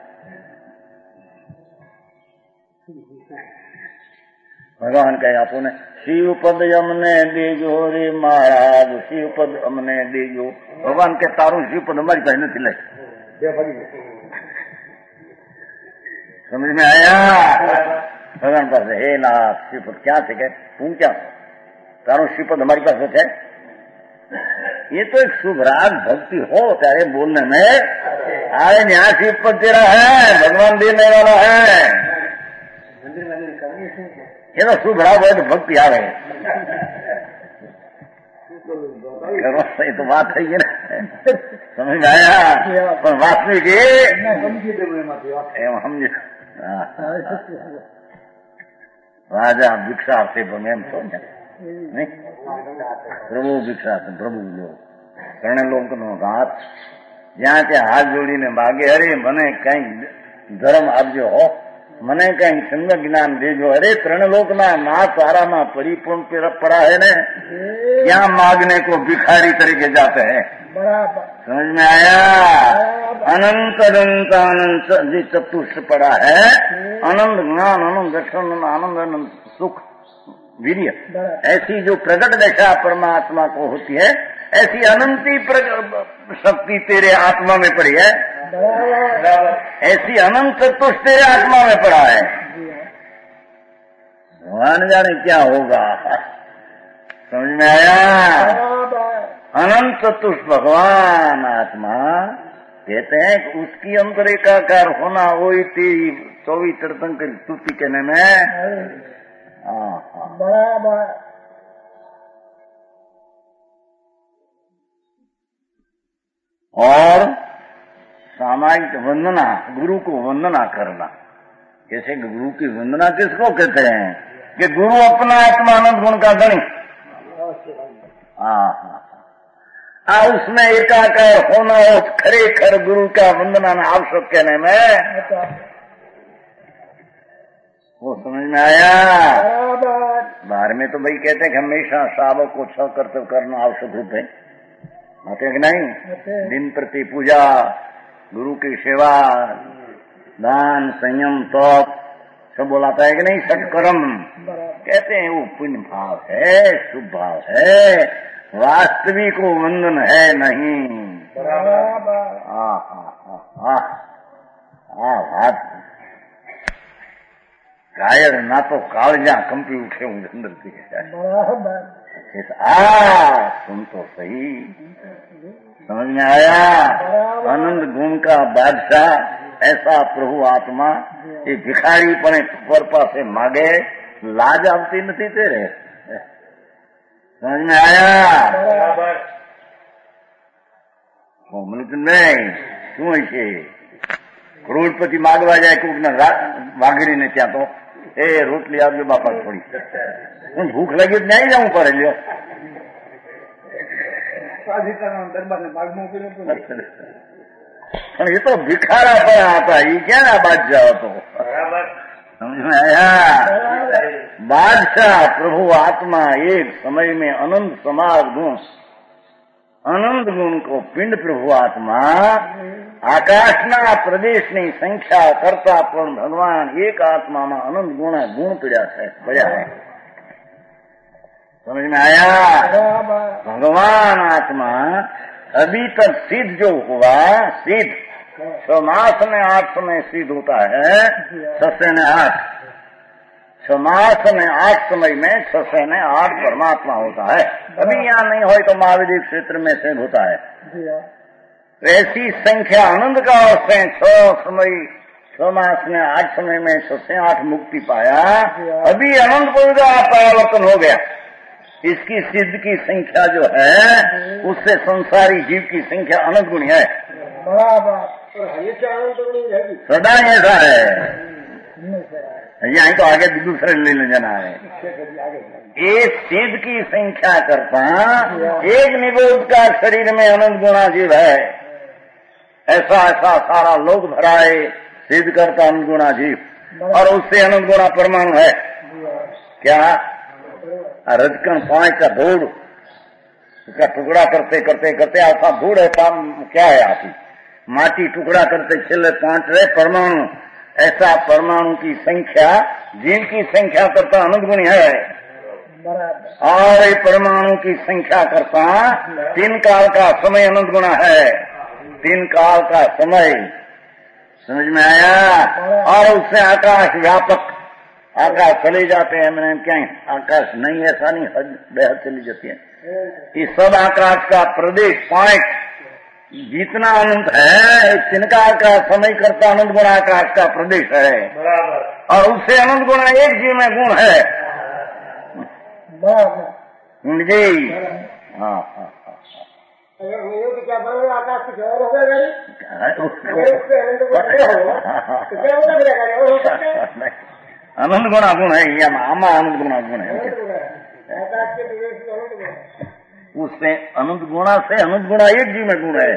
भगवान कहे आपो ने शिव पद अमने देजो रे महाराज, शिव पद अमने देजो। भगवान के तारू शिव पद हमारी पास नहीं ले, समझ में आया? भगवान पास हे नाथ शिव पद क्या थे? तू क्या तारू शिव पद हमारी पास है? ये तो एक शुभराग भक्ति हो चाहे बोलने में, अरे यहाँ शिव पद तेरा है, भगवान देने वाला है, ये तो शुभराग है तो भक्ति आ रही ये तो बात है ये ना, समझ में आया? पर वास्तविक हम राजा भिक्षा से बने नहीं प्रभु भिक्षा प्रभु लोग कर्ण लोग नो हाथ જ્યાં ત્યાં હાથ જોડીને માગે, અરે મને કઈ ધર્મ આપજો હો, મને કઈ સંગ જ્ઞાન દેજો। अरे ત્રણ લોકના નાથ સારામાં પરિપૂર્ણ पड़ा है ने, यहाँ मांगने को भिखारी तरीके जाते हैं। समझ में आया? अनंत अनंत अनंत जी चतुष्ट पड़ा है, आनंद ज्ञान आनंद दर्शन आनंद आनंद सुख वीर्य, ऐसी जो प्रकट दशा परमात्मा को होती है, ऐसी अनंती शक्ति तेरे आत्मा में पड़ी है, ऐसी अनंत चतुष्ट तेरे आत्मा में पड़ा है। भगवान जाने क्या होगा, समझ में आया? अनंत चतुष्ट भगवान आत्मा कहते हैं कि उसकी अंतर एकाकार होना वही तेरी चौबीस तीर्थंकर स्तुति कहने में बराबर। और सामाजिक वंदना, गुरु को वंदना करना, जैसे गुरु की वंदना किसको कहते हैं कि गुरु अपना आत्मानंद गुण का धनी, हाँ उसमें एकाकार होना हो, खरे खर गुरु का वंदना में आवश्यक कहने में, वो समझ में आया? बाहर में तो भाई कहते हैं कि हमेशा शावक को छह कर्तव्य करना आवश्यक रूप है, आते कि नहीं? दिन प्रति पूजा, गुरु की सेवा, दान, संयम, तप सब बोलाता है कि नहीं, सत्कर्म कहते हैं। वो पुण्य भाव है, शुभ भाव है, वास्तविक वो वंदन है नहीं। आ हा हा बात कायर ना तो कालजा कंपी उठे होंगे अंदर से। आ सुन तो सही, समझ में आया? आनंद गुण का बादशाह ऐसा प्रभु आत्मा ये भिखारी पने पर पासे मांगे लाज आवती नहीं तेरे, समझ में आया? नहीं શું છે કરોડપતિ માગવા જાય કોક ના વાઘરીને ત્યાં તો એ રોટલી આપજો બાપા થોડી, હું ભૂખ લાગી જ નહીં જાઉં પડે લ્યો. પણ એ તો ભિખારા પણ હતા, એ ક્યાં બાદશાહ હતો, સમજ में आया? बादशाह प्रभु आत्मा एक समय में अनंत समाज गुण, अनंत गुण को पिंड प्रभु आत्मा आकाशना प्रदेशની संख्या करता પણ भगवान एक आत्मा में अनंत गुण गुण पड़ा है पड़ा है, समझ में आया? भगवान आत्मा अभी तक सिद्ध जो हुआ, सिद्ध छह मास में आठ समय सिद्ध होता है, छह से ने आठ, छह मास में आठ समय में छह से ने आठ परमात्मा होता है। अभी यहाँ नहीं हो तो महाविद्य क्षेत्र में सिद्ध होता है। ऐसी संख्या आनंद का से छह समय, छह मास में आठ समय में छह से आठ मुक्ति पाया, अभी अनंत पुरुष का परावर्तन हो गया। इसकी सिद्ध की संख्या जो है उससे संसारी जीव की संख्या अनंत गुणी है, सदा ऐसा है। यहाँ तो आगे दूसरे ले ले जाना है। एक सिद्ध की संख्या करता एक निबोध का शरीर में अनंत गुणा जीव है, ऐसा ऐसा सारा लोक भराए सिद्ध करता अनंत गुणा जीव, और उससे अनंत गुणा परमाणु है। क्या रजकन पांच का धूड़, उसका टुकड़ा करते करते करते ऐसा धूड़ है, क्या है आपकी माटी टुकड़ा करते छिले पांच रहे परमाणु, ऐसा परमाणु की संख्या जीव की संख्या करता अनंत गुणी है, और ये परमाणु की संख्या करता तीन काल का समय अनंत गुणा है, तीन काल का समय, समझ में आया? और उससे आकाश व्यापक, आकाश चले जाते हैं, मैंने क्या आकाश नहीं, ऐसा नहीं, हद बेहद चली जाती है। ये सब आकाश का प्रदेश पॉइंट जितना अनंत है, तिनका का समय करता अनंत गुण आकाश का प्रदेश है, और उससे अनंत गुण एक जीव में गुण है जी। हाँ हाँ क्या आकाश कुछ और होगा अनंत गुणा गुण है, ये आमा अनंत गुणा गुण है, उससे अनंत गुणा से अनंत गुणा एक जीव में गुण है।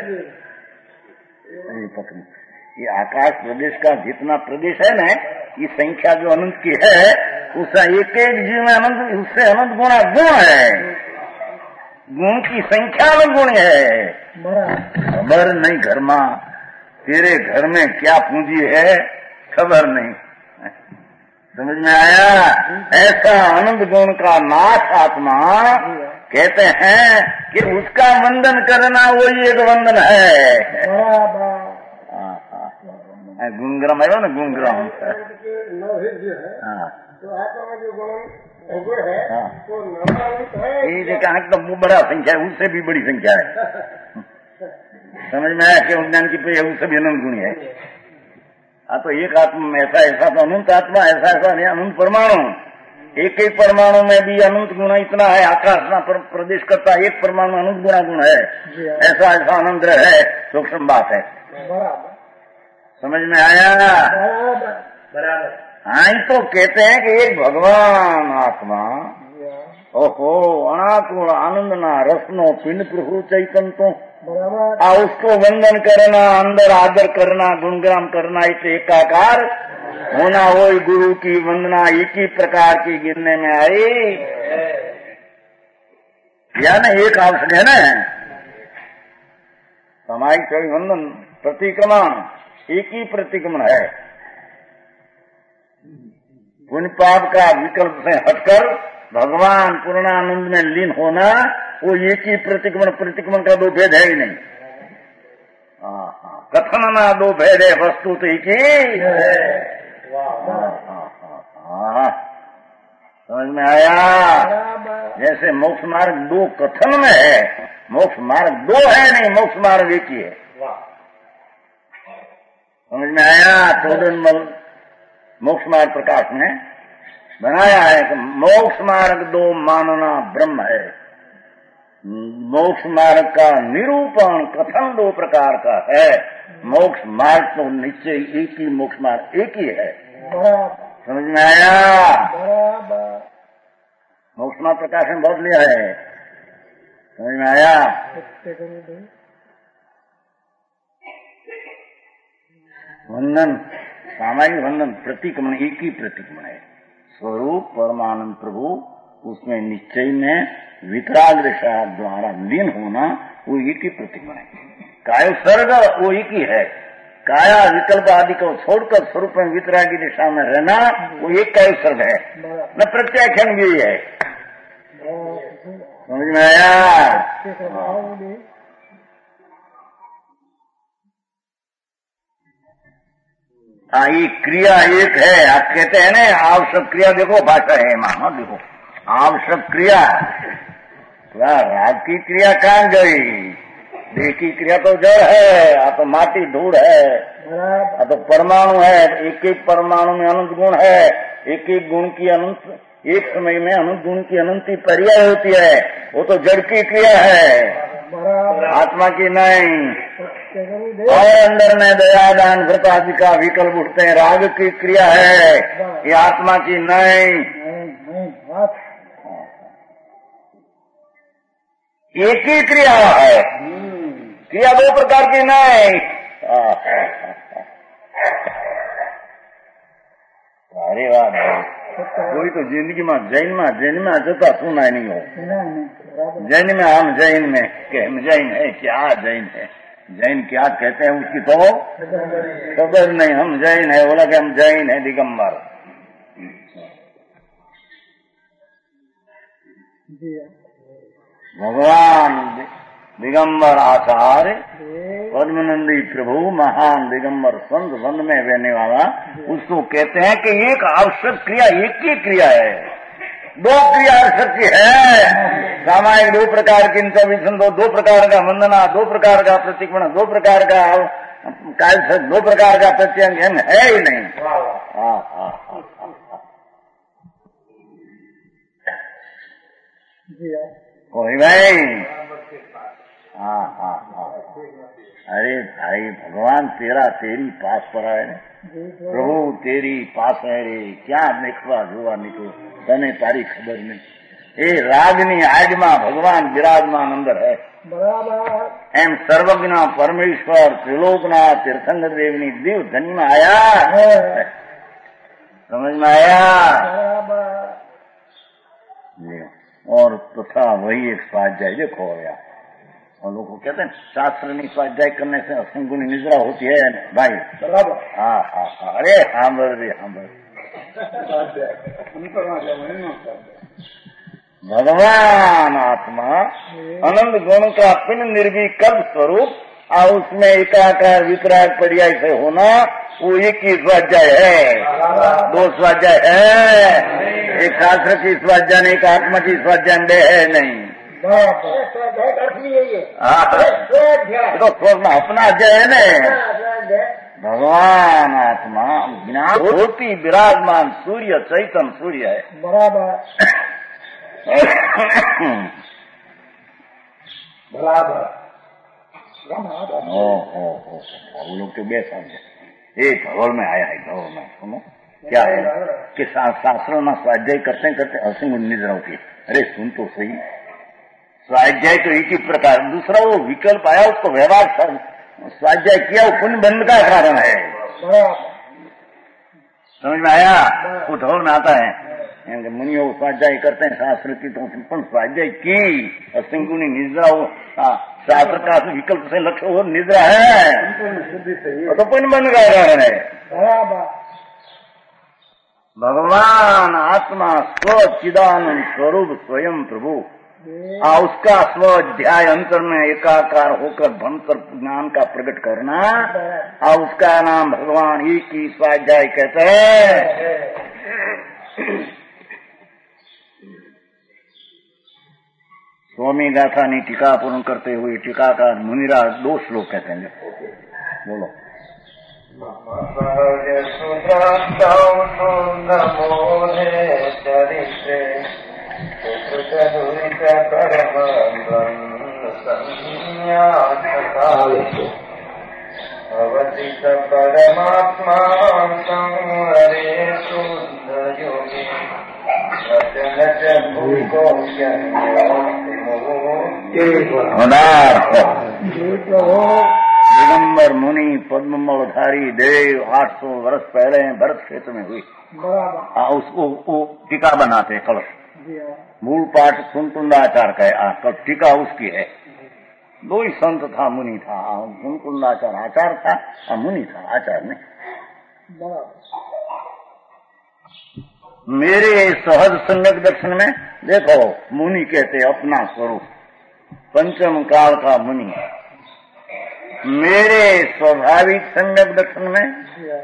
ये आकाश प्रदेश का जितना प्रदेश है ना, ये संख्या जो अनंत की है, उसका एक एक जीव में अनंत, उससे अनंत गुणा गुण है, गुण की संख्या में गुण है। खबर नहीं घर में तेरे घर में क्या पूंजी है, खबर नहीं, समझ में आया? ऐसा अनंत गुण का नाथ आत्मा कहते हैं कि उसका वंदन करना वही एक वंदन है। गुणग्राम है ना, गुणग्राम ये देखा तो वो बड़ा संख्या है, उससे भी बड़ी संख्या है, समझ में आया? कि उज्ञान की पे उससे भी अनंत गुणी है। हाँ तो एक आत्मा में ऐसा ऐसा तो अनंत आत्मा, ऐसा ऐसा नहीं अनंत परमाणु, एक एक परमाणु में भी अनंत गुण इतना है, आकाश ना प्रदेश करता एक परमाणु अनंत गुणा गुण है, ऐसा ऐसा अनंत है, सूक्ष्म बात है, समझ में आया? बराबर। हाँ तो कहते हैं कि एक भगवान आत्मा, ओहो अनाकुल आनंद ना रसनो पिंड प्रभु चैतन तो आ उसको वंदन करना, अंदर आदर करना, गुणग्राम करना, इसे एकाकार होना, वही गुरु की वंदना एक ही प्रकार की गिरने में आई, या न एक आवश्यक है न सामायिक वंदन प्रतिक्रमण एक ही प्रतिक्रमण है। पुण्य पाप का विकल्प से हटकर भगवान पूर्णानंद में लीन होना, वो एक ही प्रतिक्रमण, प्रतिक्रमण का दो भेद है ही नहीं। कथन ना दो भेद है, वस्तु तो एक ही। समझ में आया? जैसे मोक्ष मार्ग दो कथन में है, मोक्ष मार्ग दो है नहीं, मोक्ष मार्ग एक ही है। समझ में आया? चौदनमल मोक्ष मार्ग प्रकाश में बनाया है कि मोक्ष मार्ग दो मानना ब्रह्म है। मोक्ष मार्ग का निरूपण कथन दो प्रकार का है, मोक्ष मार्ग तो निश्चय एक ही, मोक्ष मार्ग एक ही है। समझ में आया? मोक्ष मार्ग प्रकाश में बहुत लिया है। समझ में आया? वंदन, सामान्य वंदन प्रतिक्रमण एक ही प्रतिक्रमण है। स्वरूप परमानंद प्रभु, उसमें निश्चय में वितराग्रता द्वारा लीन होना, वो एक ही प्रतिक्रमण है। काय सर्ग वो एक ही है। काया विकल्प आदि को छोड़कर स्वरूप में वितराग की दिशा में रहना, वो एक का सर्ग है, न प्रत्याख्यान भी है। समझ में आया? हाँ, ये क्रिया एक है। आप कहते हैं ना आवश्यक क्रिया, देखो भाषा है मानो, देखो आवश्यक क्रिया, राग की क्रिया कहाँ गई? देह की क्रिया तो जड़ है, आ तो माटी धूड़ है, आ तो परमाणु है, एक एक परमाणु में अनंत गुण है, एक एक गुण की अनंत, एक समय में अनंत गुण की अनंती पर्याय होती है, वो तो जड़ की क्रिया है, आत्मा की नहीं। और अंदर में दयादान व्रत आदि का विकल्प उठते हैं, राग की क्रिया है, ये आत्मा की नहीं। एक ही क्रिया है, क्रिया दो प्रकार की नहीं। अरे वाह, कोई तो जिंदगी में जैन में जैन में जता सुना नहीं हो। जैन में हम जैन में कि हम जैन है, क्या जैन है, जैन क्या कहते हैं उसकी तो खबर नहीं। हम जैन है, बोला कि हम जैन है दिगंबर। भगवान दिगंबर आचार्य पद्मनंदी प्रभु महान दिगंबर संत बंद में रहने वाला, उसको कहते हैं कि एक आवश्यक क्रिया एक ही क्रिया है, दो क्रिया आवश्यक है। सामायिक दो प्रकार की दो, दो प्रकार का वंदना, दो प्रकार का प्रतिक्रमण, दो प्रकार का काल, दो प्रकार का प्रत्यंग है ही नहीं। हाँ हाँ हाँ कोई भाई, हाँ हाँ हाँ, अरे भाई भगवान तेरा तेरी पास पर है, प्रभु तेरी पास है रे, क्या निकला जुआ निकलो तने तारी खबर नहीं। ए रागनी आजमा भगवान विराजमान अंदर है, एम सर्वज्ञ परमेश्वर त्रिलोकनाथ तीर्थंकर देवनी देव धनी में आया। समझ में आया? और तथा तो वही एक स्वाध्याय देखो गया, और लोग को कहते हैं शास्त्र नहीं स्वाध्याय करने से असीम गुणी निद्रा होती है भाई। हाँ हाँ हाँ, अरे हाँ रे हाँ भगवान आत्मा अनंत गुण का पिन निर्विकल्प स्वरूप, और उसमें एकाकार वितराग पर्याय से होना, वो एक ही स्वाध्याय है, दो स्वाध्याय है। एक शास्त्र की स्वाध्याय नहीं, एक आत्मा की स्वाध्याय है नहीं। तो स्वर्ण अपना अध्याय है न। भगवान आत्मा ज्ञान होती विराजमान सूर्य चैतन सूर्य है। बराबर बराबर ओ हो हो वो लोग तो बेसा ये भगोल में आया है। भगोल में सुनो क्या है कि शास्त्रों में स्वाध्याय करते करते असीम निद्रा होती है। अरे सुन तो सही, स्वाध्याय तो एक ही प्रकार, दूसरा वो विकल्प आया उसको व्यवहार स्वाध्याय किया, वो पुण्य बंध का कारण है। समझ में आया? वो ढोल में आता है मुनियों स्वाध्याय करते हैं शास्त्र की, तो स्वाध्याय की असीम गुणी निद्रा हो, शास्त्र का विकल्प से लक्ष्य हो निद्रा है, तो पुण्य बंध का कारण है। भगवान आत्मा स्व चिदानंद स्वरूप स्वयं प्रभु आ उसका स्व अध्याय अंतर में एकाकार होकर भंतर ज्ञान का प्रकट करना आ उसका नाम भगवान एक ही स्वाध्याय कहते हैं। स्वामी गाथा ने टीका पूर्ण करते हुए टीकाकार मुनिराज दो श्लोक कहते हैं। बोलो। अवतित परमात्मा संवरे शुद्ध योगी दिगंबर मुनि पद्ममलधारी देव आठ सौ वर्ष पहले भरत क्षेत्र में हुई। उसको वो टीका बनाते कलश। मूल पाठ कुंकुंदाचार का है, टीका उसकी है। दो ही संत था, मुनि था। कुंकुंदाचार आचार था और मुनि था आचार में। मेरे सहज सम्यक दर्शन में देखो, मुनि कहते अपना स्वरूप, पंचम काल का मुनि। मेरे स्वाभाविक सम्यक दर्शन में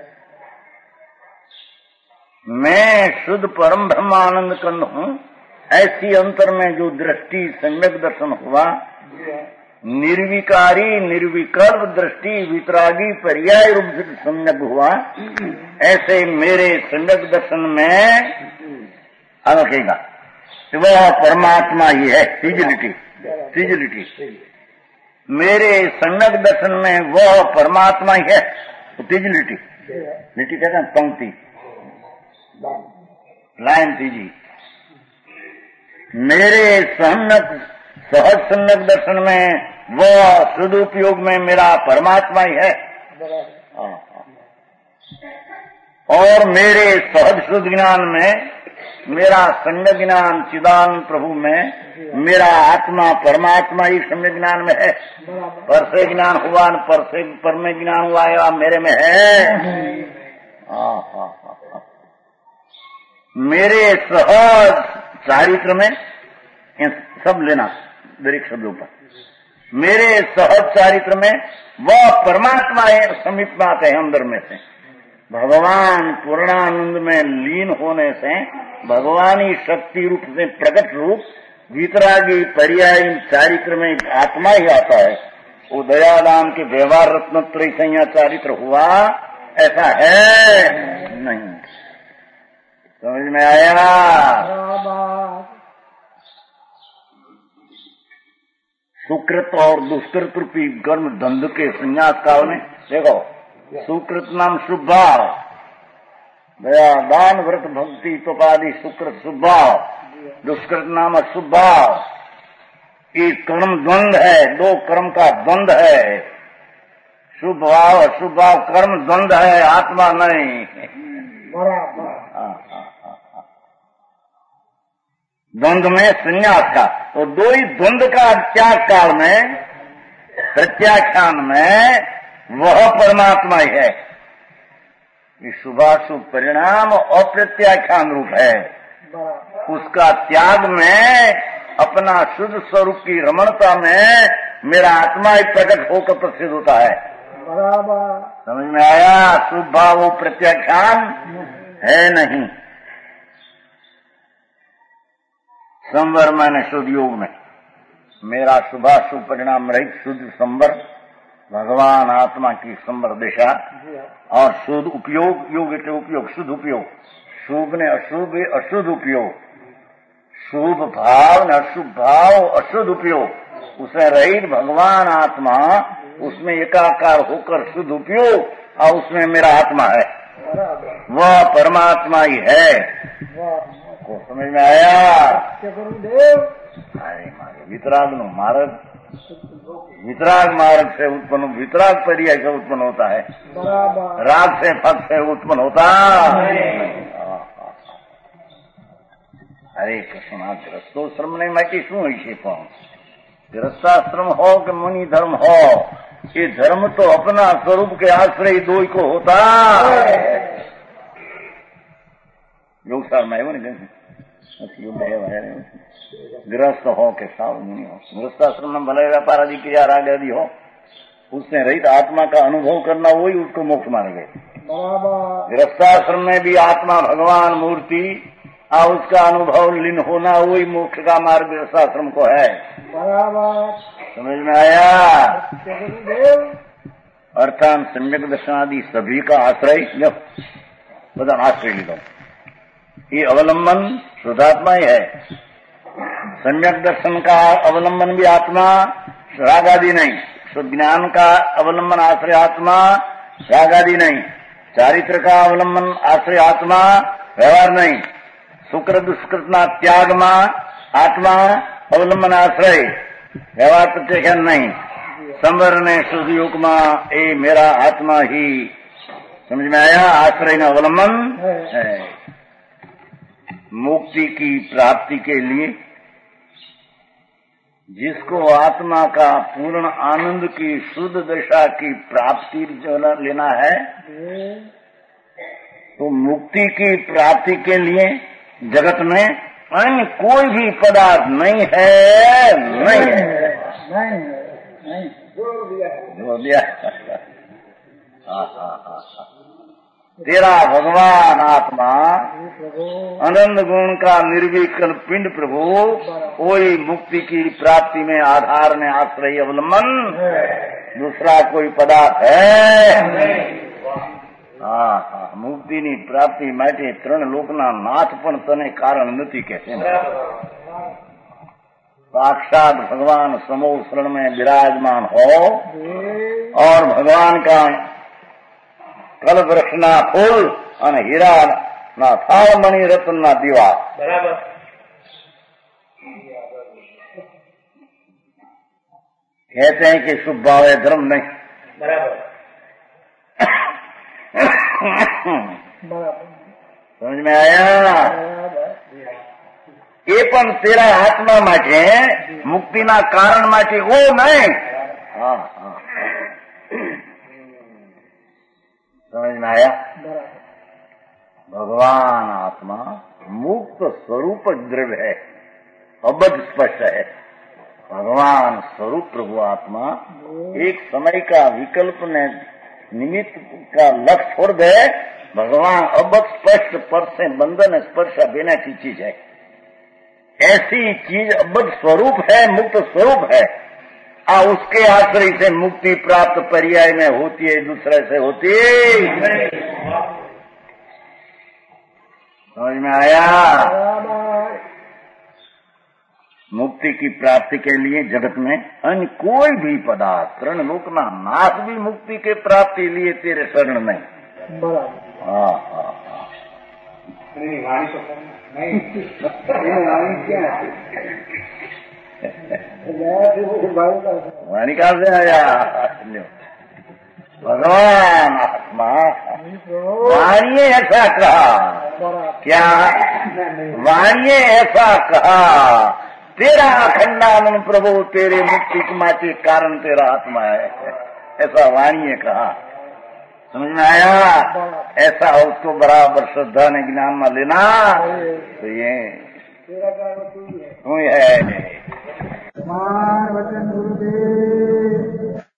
मैं शुद्ध परम ब्रह्मानंद कंद हूँ। ऐसी अंतर में जो दृष्टि सम्यक दर्शन हुआ, निर्विकारी निर्विकल्प दृष्टि वितरागी पर्याय रूप से सम्यक हुआ, ऐसे मेरे सम्यक दर्शन में अलगेगा वह परमात्मा ही है। फिजिलिटी फिजिलिटी मेरे सम्यक दर्शन में वह परमात्मा ही है। फिजिलिटी लिटी कहते हैं पंक्ति, लाइन तीजी। मेरे सम्यक सहज सम्यक दर्शन में वह सदुपयोग में मेरा परमात्मा ही है। और मेरे सहज शुद्ध ज्ञान में, मेरा सम्यक ज्ञान चिदान प्रभु में, मेरा आत्मा परमात्मा ही सम्यक ज्ञान में है। पर से ज्ञान हुआ, पर से पर में ज्ञान हुआ है, मेरे में है। मेरे सहज चारित्र में, सब लेना दरेक शब्दों पर, मेरे सहज चारित्र में वह परमात्मा है, समीप में आते हैं अंदर में से। भगवान पूर्णानंद में लीन होने से भगवानी शक्ति रूप से प्रकट रूप वितरागी पर्यायी चारित्र में आत्मा ही आता है। वो दयादान के व्यवहार रत्नत्रय संज्ञा चारित्र हुआ, ऐसा है नहीं। समझ में आया? सुकृत और दुष्कृत रूपी कर्म धंध के संन्यास काल में देखो, सुकृत नाम शुभ भाव, दया दान व्रत भक्ति तोपादि सुकृत शुभ भाव, दुष्कृत नाम अशुभ भाव। ये कर्म द्वंद है, दो कर्म का द्वंद है। शुभ भाव अशुभ भाव कर्म द्वंद है, आत्मा नहीं। द्वंद में संन्यास का, तो दो ही द्वंद का त्याग काल में, प्रत्याख्यान में वह परमात्मा ही है। शुभाशुभ परिणाम अप्रत्याख्यान रूप है। उसका त्याग में, अपना शुद्ध स्वरूप की रमणता में मेरा आत्मा ही प्रकट होकर प्रसिद्ध होता है। समझ में आया? शुभ भाव प्रत्याख्यान है नहीं। संवर मैंने शुद्ध योग में मेरा शुभाशुभ परिणाम रहित शुद्ध संवर, भगवान आत्मा की संवर दिशा और शुद्ध उपयोग, योग के उपयोग, शुद्ध उपयोग, शुभ ने अशुभ अशुद्ध उपयोग, शुभ भाव ने अशुभ भाव अशुद्ध उपयोग, उसे रहित भगवान आत्मा, उसमें एकाकार होकर शुद्ध उपयोग, और उसमें मेरा आत्मा है, वह परमात्मा ही है। को समझ में आया? अरे मारे वितराग नो मार्ग, वितराग मार्ग से उत्पन्न, वितराग पर्याय से उत्पन्न होता है, राग से फक से उत्पन्न होता। अरे कृष्णा ग्रस्तोश्रम ने मैं की शू है पाऊं, ग्रस्ताश्रम हो कि मुनि धर्म हो, ये धर्म तो अपना स्वरूप के आश्रय दो को होता। योग सार में આવ્યો ને गृहस्थ हो के साव नहीं हो, गृहस्थाश्रम में भले व्यापार आदि क्रिया राग आदि हो, उससे रहित आत्मा का अनुभव करना वही उसको मोक्ष माने गए। गृहस्थाश्रम में भी आत्मा भगवान मूर्ति और उसका अनुभव लीन होना वही मोक्ष का मार्ग गृहस्थाश्रम को है। समझ में आया? अर्थात सम्यक दर्शन आदि सभी का आश्रय बता आश्रय लीधो, ये अवलंबन शुद्धात्मा ही है। सम्यक दर्शन का अवलंबन भी आत्मा, राग आदि नहीं। शुद्ध ज्ञान का अवलंबन आश्रय आत्मा, राग आदि नहीं। चारित्र का अवलंबन आश्रय आत्मा, व्यवहार नहीं। सुकृत दुष्कृतना त्याग मा आत्मा अवलंबन आश्रय, व्यवहार प्रत्यक्षण नहीं। संवर ने शुद्ध योग मा ए मेरा आत्मा ही, समझ में आया? आश्रय न अवलंबन है। मुक्ति की प्राप्ति के लिए जिसको आत्मा का पूर्ण आनंद की शुद्ध दशा की प्राप्ति जो लेना है, तो मुक्ति की प्राप्ति के लिए जगत में अन्य कोई भी पदार्थ नहीं है, नहीं है, नहीं नहीं जोर दिया जोर दिया। हाँ हाँ हाँ हाँ। तेरा भगवान आत्मा अनंत गुण का निर्विकल्प पिंड प्रभु कोई मुक्ति की प्राप्ति में आधार ने आश्रय अवलंबन दूसरा कोई पदार्थ है। हाँ हाँ, मुक्ति ની प्राप्ति માટે ત્રણ લોકના નાથ પણ તને કારણ નથી કહેશે। साक्षात भगवान समो शरण में विराजमान हो और भगवान का कल वृक्ष ना फूल और हीरा ना थाल मणि रत्न ना दीवा, बराबर। कहते हैं कि शुभ भाव है, धर्म नहीं, बराबर। समझ में आया? એ પણ તેરા આત્મા માટે મુક્તિના કારણ માટે ઓ નહીં। હા હા, समझ में आया? भगवान आत्मा मुक्त स्वरूप द्रव्य है, अबध स्पष्ट है। भगवान स्वरूप प्रभु आत्मा एक समय का विकल्प ने निमित्त का लक्ष्य छोड़ दे। भगवान अबध स्पष्ट पर से बंधन स्पर्श बिना की चीज है, ऐसी चीज अबध स्वरूप है, मुक्त स्वरूप है। आ उसके आश्रय से मुक्ति प्राप्त पर्याय में होती है, दूसरे से होती है। समझ में आया? मुक्ति की प्राप्ति के लिए जगत में अन्य कोई भी पदार्थ तृण लोकना नाश भी मुक्ति के प्राप्ति लिए तेरे शरण नहीं। हाँ हाँ हाँ, वाणी कहाँ से आया? भगवान आत्मा वाणी ऐसा कहा, क्या वाणी ऐसा कहा? तेरा अखंडानंद प्रभु तेरे मुक्ति के कारण तेरा आत्मा है, ऐसा वाणी ने कहा। समझ में आया? ऐसा उसको बराबर श्रद्धा ने ज्ञान में लेना, तो ये तू है। वचन गुरुदेव।